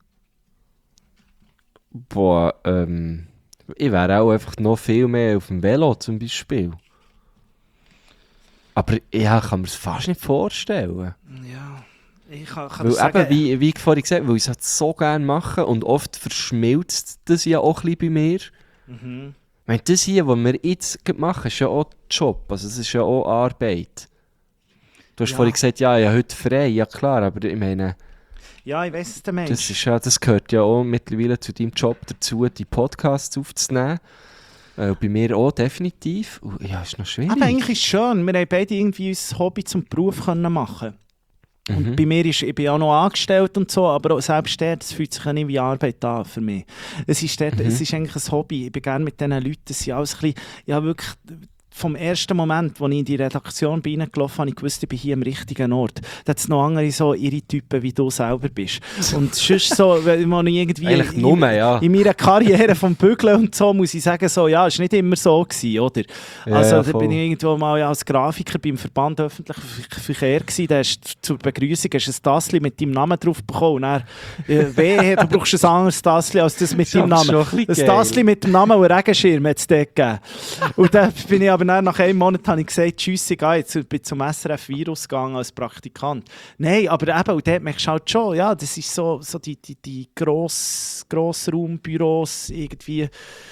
Boah, ähm... Ich wäre auch einfach noch viel mehr auf dem Velo zum Beispiel. Aber ja, kann man es fast nicht vorstellen. Ja, ich kann, kann Weil sagen... eben, wie, wie ich vorhin gesagt habe, weil ich es halt so gerne mache und oft verschmilzt das ja auch ein bisschen bei mir. Mhm. Ich meine, das hier, was wir jetzt gerade machen, ist ja auch Job, also es ist ja auch Arbeit. Du hast Ja. vorhin gesagt, ja, ich habe heute frei, ja klar, aber ich meine, Ja, ich weiss es, der Mensch. das, ist ja, das gehört ja auch mittlerweile zu deinem Job dazu, die Podcasts aufzunehmen. Äh, bei mir auch definitiv. Uh, ja, ist noch schwierig. Aber eigentlich ist es schön, wir haben beide irgendwie unser Hobby zum Beruf können machen. Und Mhm. bei mir ist, ich bin auch noch angestellt und so, aber auch selbst dort, das fühlt sich ja nicht wie Arbeit an für mich. Es ist, dort, Mhm. es ist eigentlich ein Hobby, ich bin gerne mit diesen Leuten, das sind alles ein bisschen, ja wirklich, vom ersten Moment, als ich in die Redaktion bin reingelaufen bin, habe ich gewusst, ich bin hier am richtigen Ort. Da hat es noch andere so ihre Typen, wie du selber bist. Und sonst so, wenn man irgendwie Eigentlich in, nur, ja. in meiner Karriere vom Bügeln und so, muss ich sagen, so, ja, es war nicht immer so gewesen, oder? Ja, Also ja, da voll. bin ich irgendwo mal ja, als Grafiker beim Verband öffentlicher Ver- Verkehr gewesen, da hast zur Begrüßung hast du ein Tassli mit deinem Namen drauf bekommen und dann, äh, wehe, du brauchst ein anderes Tassli als das mit deinem Das ist Namen. schon ein Das bisschen Tassli geil. mit dem Namen und Regenschirm hat es dort gegeben. Und dann bin ich aber dann, nach einem Monat habe ich gesagt, tschüss, ich gehe jetzt, bin zum S R F Virus gegangen als Praktikant. Nein, aber eben, und dort merkst du halt schon, ja, das ist so, so die, die, die Gross, Grossraumbüros irgendwie.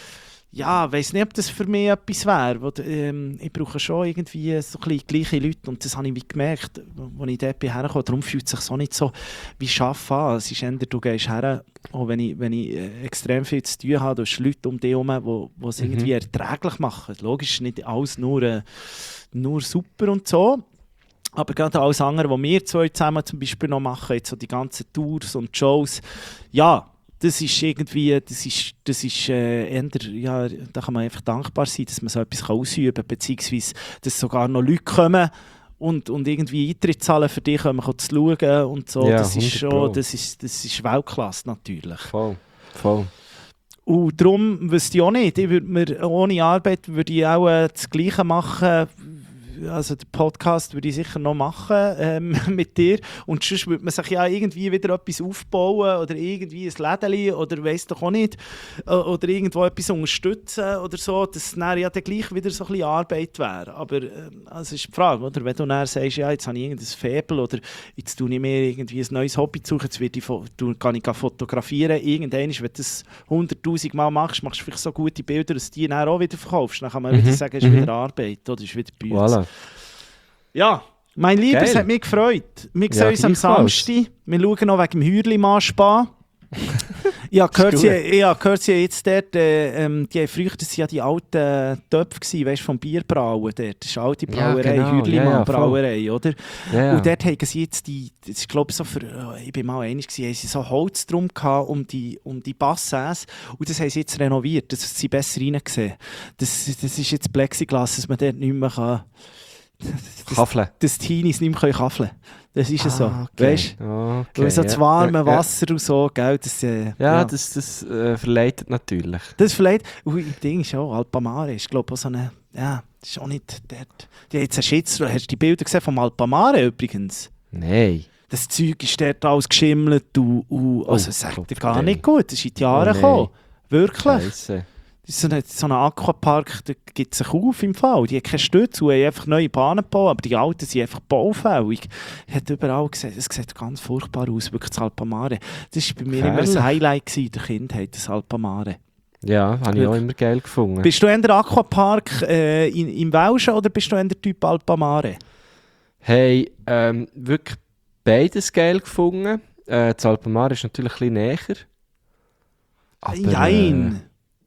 Ja, ich weiss nicht, ob das für mich etwas wäre. Wo, ähm, ich brauche schon irgendwie so ein bisschen gleiche Leute und das habe ich wie gemerkt, als ich dort herkam. Darum fühlt es sich so nicht so wie Arbeiten an. Es ist eher, du gehst her, auch wenn ich, wenn ich äh, extrem viel zu tun habe, du hast Leute um dich herum, die es Mhm. irgendwie erträglich machen. Logisch ist nicht alles nur, äh, nur super und so. Aber gerade alles andere, was wir zwei zusammen zum Beispiel noch machen, jetzt so die ganzen Tours und Shows, ja, das ist irgendwie, das ist, das ist äh, eher, ja, da kann man einfach dankbar sein, dass man so etwas kann ausüben kann, beziehungsweise, dass sogar noch Leute kommen und, und irgendwie Eintritt zahlen für dich, um zu schauen und so. Ja, das ist hundert Pro. schon, das ist, das ist Weltklasse natürlich. Voll, voll. Und darum wüsste ich auch nicht, ich würd mir, ohne Arbeit würde ich auch äh, das Gleiche machen. Also den Podcast würde ich sicher noch machen ähm, mit dir. Und sonst würde man sich ja irgendwie wieder etwas aufbauen oder irgendwie ein Lädeli oder weiss doch auch nicht. äh, Oder irgendwo etwas unterstützen oder so, dass es dann ja dann gleich wieder so ein bisschen Arbeit wäre. Aber ähm, also ist die Frage, oder? Wenn du dann sagst, ja, jetzt habe ich irgendein Faible oder jetzt tue ich mir irgendwie ein neues Hobby zu suchen, jetzt werde ich, fo- tu- kann ich fotografieren. Irgendwann, wenn du das hunderttausend Mal machst, machst du vielleicht so gute Bilder, dass du die dann auch wieder verkaufst. Dann kann man Mhm. wieder sagen, es ist Mhm. wieder Arbeit oder es ist wieder Bütze. Voilà. Ja, mein Lieber, es Geil. hat mich gefreut. Wir Ja, sehen uns am gleichfalls. Samstag. Wir schauen noch wegen dem Hürlimann-Spa. Ich habe gehört, Ist sie, gut. ich habe gehört, sie haben jetzt dort, äh, ähm, die haben früher, das waren ja die alten Töpfe, gewesen, weißt, vom Bierbrauen dort. Das ist eine alte Ja, Brauerei, genau. Hürlimann-Brauerei, oder? Ja, ja. Und dort haben sie jetzt die, das ist glaube so für, äh, ich bin mal einig gewesen, haben sie so Holz drum gehabt um die, um die Bassins und das haben sie jetzt renoviert, dass sie besser reingesehen. Das, das ist jetzt Plexiglas, dass man dort nicht mehr kann, das, Kaffeln. dass die Teenies nicht mehr kaffeln können. Das ist ja so, Ah, okay. weißt du? Okay, Weil so ja, das warme ja, ja. Wasser und so, gell, das, äh, Ja, ja. das, das äh, verleitet natürlich. Das vielleicht, und das Ding ist auch, Alpamare ist glaube ich auch so eine, ja, das ist auch nicht dort. Die haben jetzt einen Shitstorm, hast du die Bilder gesehen vom Alpamare übrigens? Nein. Das Zeug ist dort alles geschimmelt und, und also Oh, sagt Gott, er gar ey. nicht gut, das ist in die Jahre Oh, nein. gekommen. Wirklich. Scheisse. Das ist so ein so ein Aquapark, da gibt es sich auf im Fall. Die haben keine Stütze und haben einfach neue Bahnen gebaut, aber die alten sind einfach baufällig. Ich habe überall gesehen, es sieht ganz furchtbar aus, wirklich das Alpamare. Das war bei mir immer Herrlich. ein Highlight gewesen, in der Kindheit, das Alpamare. Ja, habe ich auch immer geil gefunden. Bist du eher der Aquapark äh, in, im Welschen oder bist du eher der Typ Alpamare? Hey, ähm, wirklich beides geil gefunden. Äh, das Alpamare ist natürlich ein bisschen näher. Aber, Nein! Äh,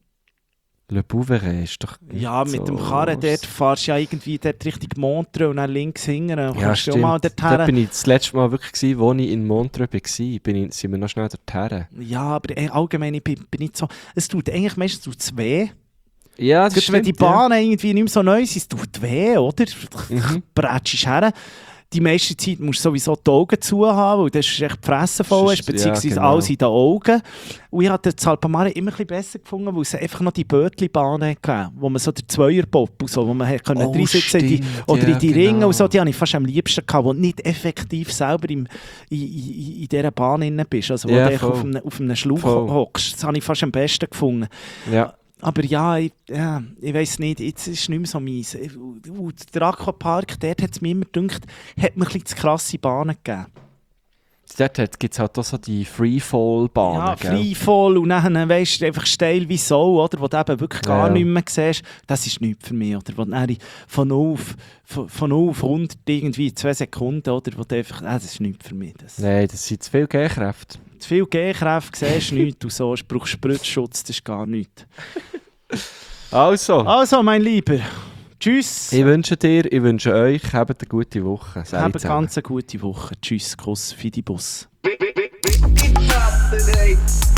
Le Bouveret ist doch nicht Ja, mit so dem Karren dort fahrst du ja irgendwie dort Richtung Montreux und dann links hinten. Dann Ja, kannst du auch stimmt. mal Dort dorthin. bin ich das letzte Mal wirklich gewesen, wo ich in Montreux war. Bin ich, sind wir noch schnell dorthin. Ja, aber äh, allgemein ich bin, bin nicht so. Es tut eigentlich meistens tut's weh. Ja, das Gerade wenn stimmt. die Bahnen irgendwie nicht mehr so neu sind, es tut weh, oder? Mhm. Brätschst her. Die meiste Zeit musst du sowieso die Augen zu haben, weil das ist echt die Fresse voll ist, Sonst- ja, beziehungsweise genau. alles in den Augen. Und ich habe das Alpamare immer ein bisschen besser gefunden, weil es einfach noch die Bötli-Bahnen gegeben, wo man so der Zweierbob und so, wo man hat können Oh, reinsitzen in die, stimmt, oder ja, in die genau. Ringe und so, die habe ich fast am liebsten gehabt, wo du nicht effektiv selber im, in, in, in dieser Bahn drin bist, also wo Ja, du echt voll. auf einem, auf einem Schlauch Voll. hockst. Das habe ich fast am besten gefunden. Ja. Aber ja, ich, ja, ich weiss nicht, jetzt ist es nicht mehr so meins. Uh, der Aquapark, dort hat es mir immer gedacht, hat mir ein bisschen zu krasse Bahnen gegeben. Dort gibt es halt auch so die Freefall-Bahnen. Ja, gell? Freefall und dann weisst du einfach steil wie so, oder, wo du eben wirklich gar Ja, ja. nicht mehr siehst. Das ist nichts für mich. Oder? Wo du dann von null auf, von, von null auf hundert irgendwie in zwei Sekunden, oder, wo du einfach, ah, das ist nichts für mich. Das, Nein, das sind zu viele G-Kräfte. zu viel G-Kräfte siehst du nichts und so, du brauchst Spritzschutz, das ist gar nichts. Also, Also, mein Lieber, tschüss. ich wünsche dir, ich wünsche euch, habt eine gute Woche. Habt eine ganz gute Woche. Tschüss, Kuss, Fidibus. Saturday.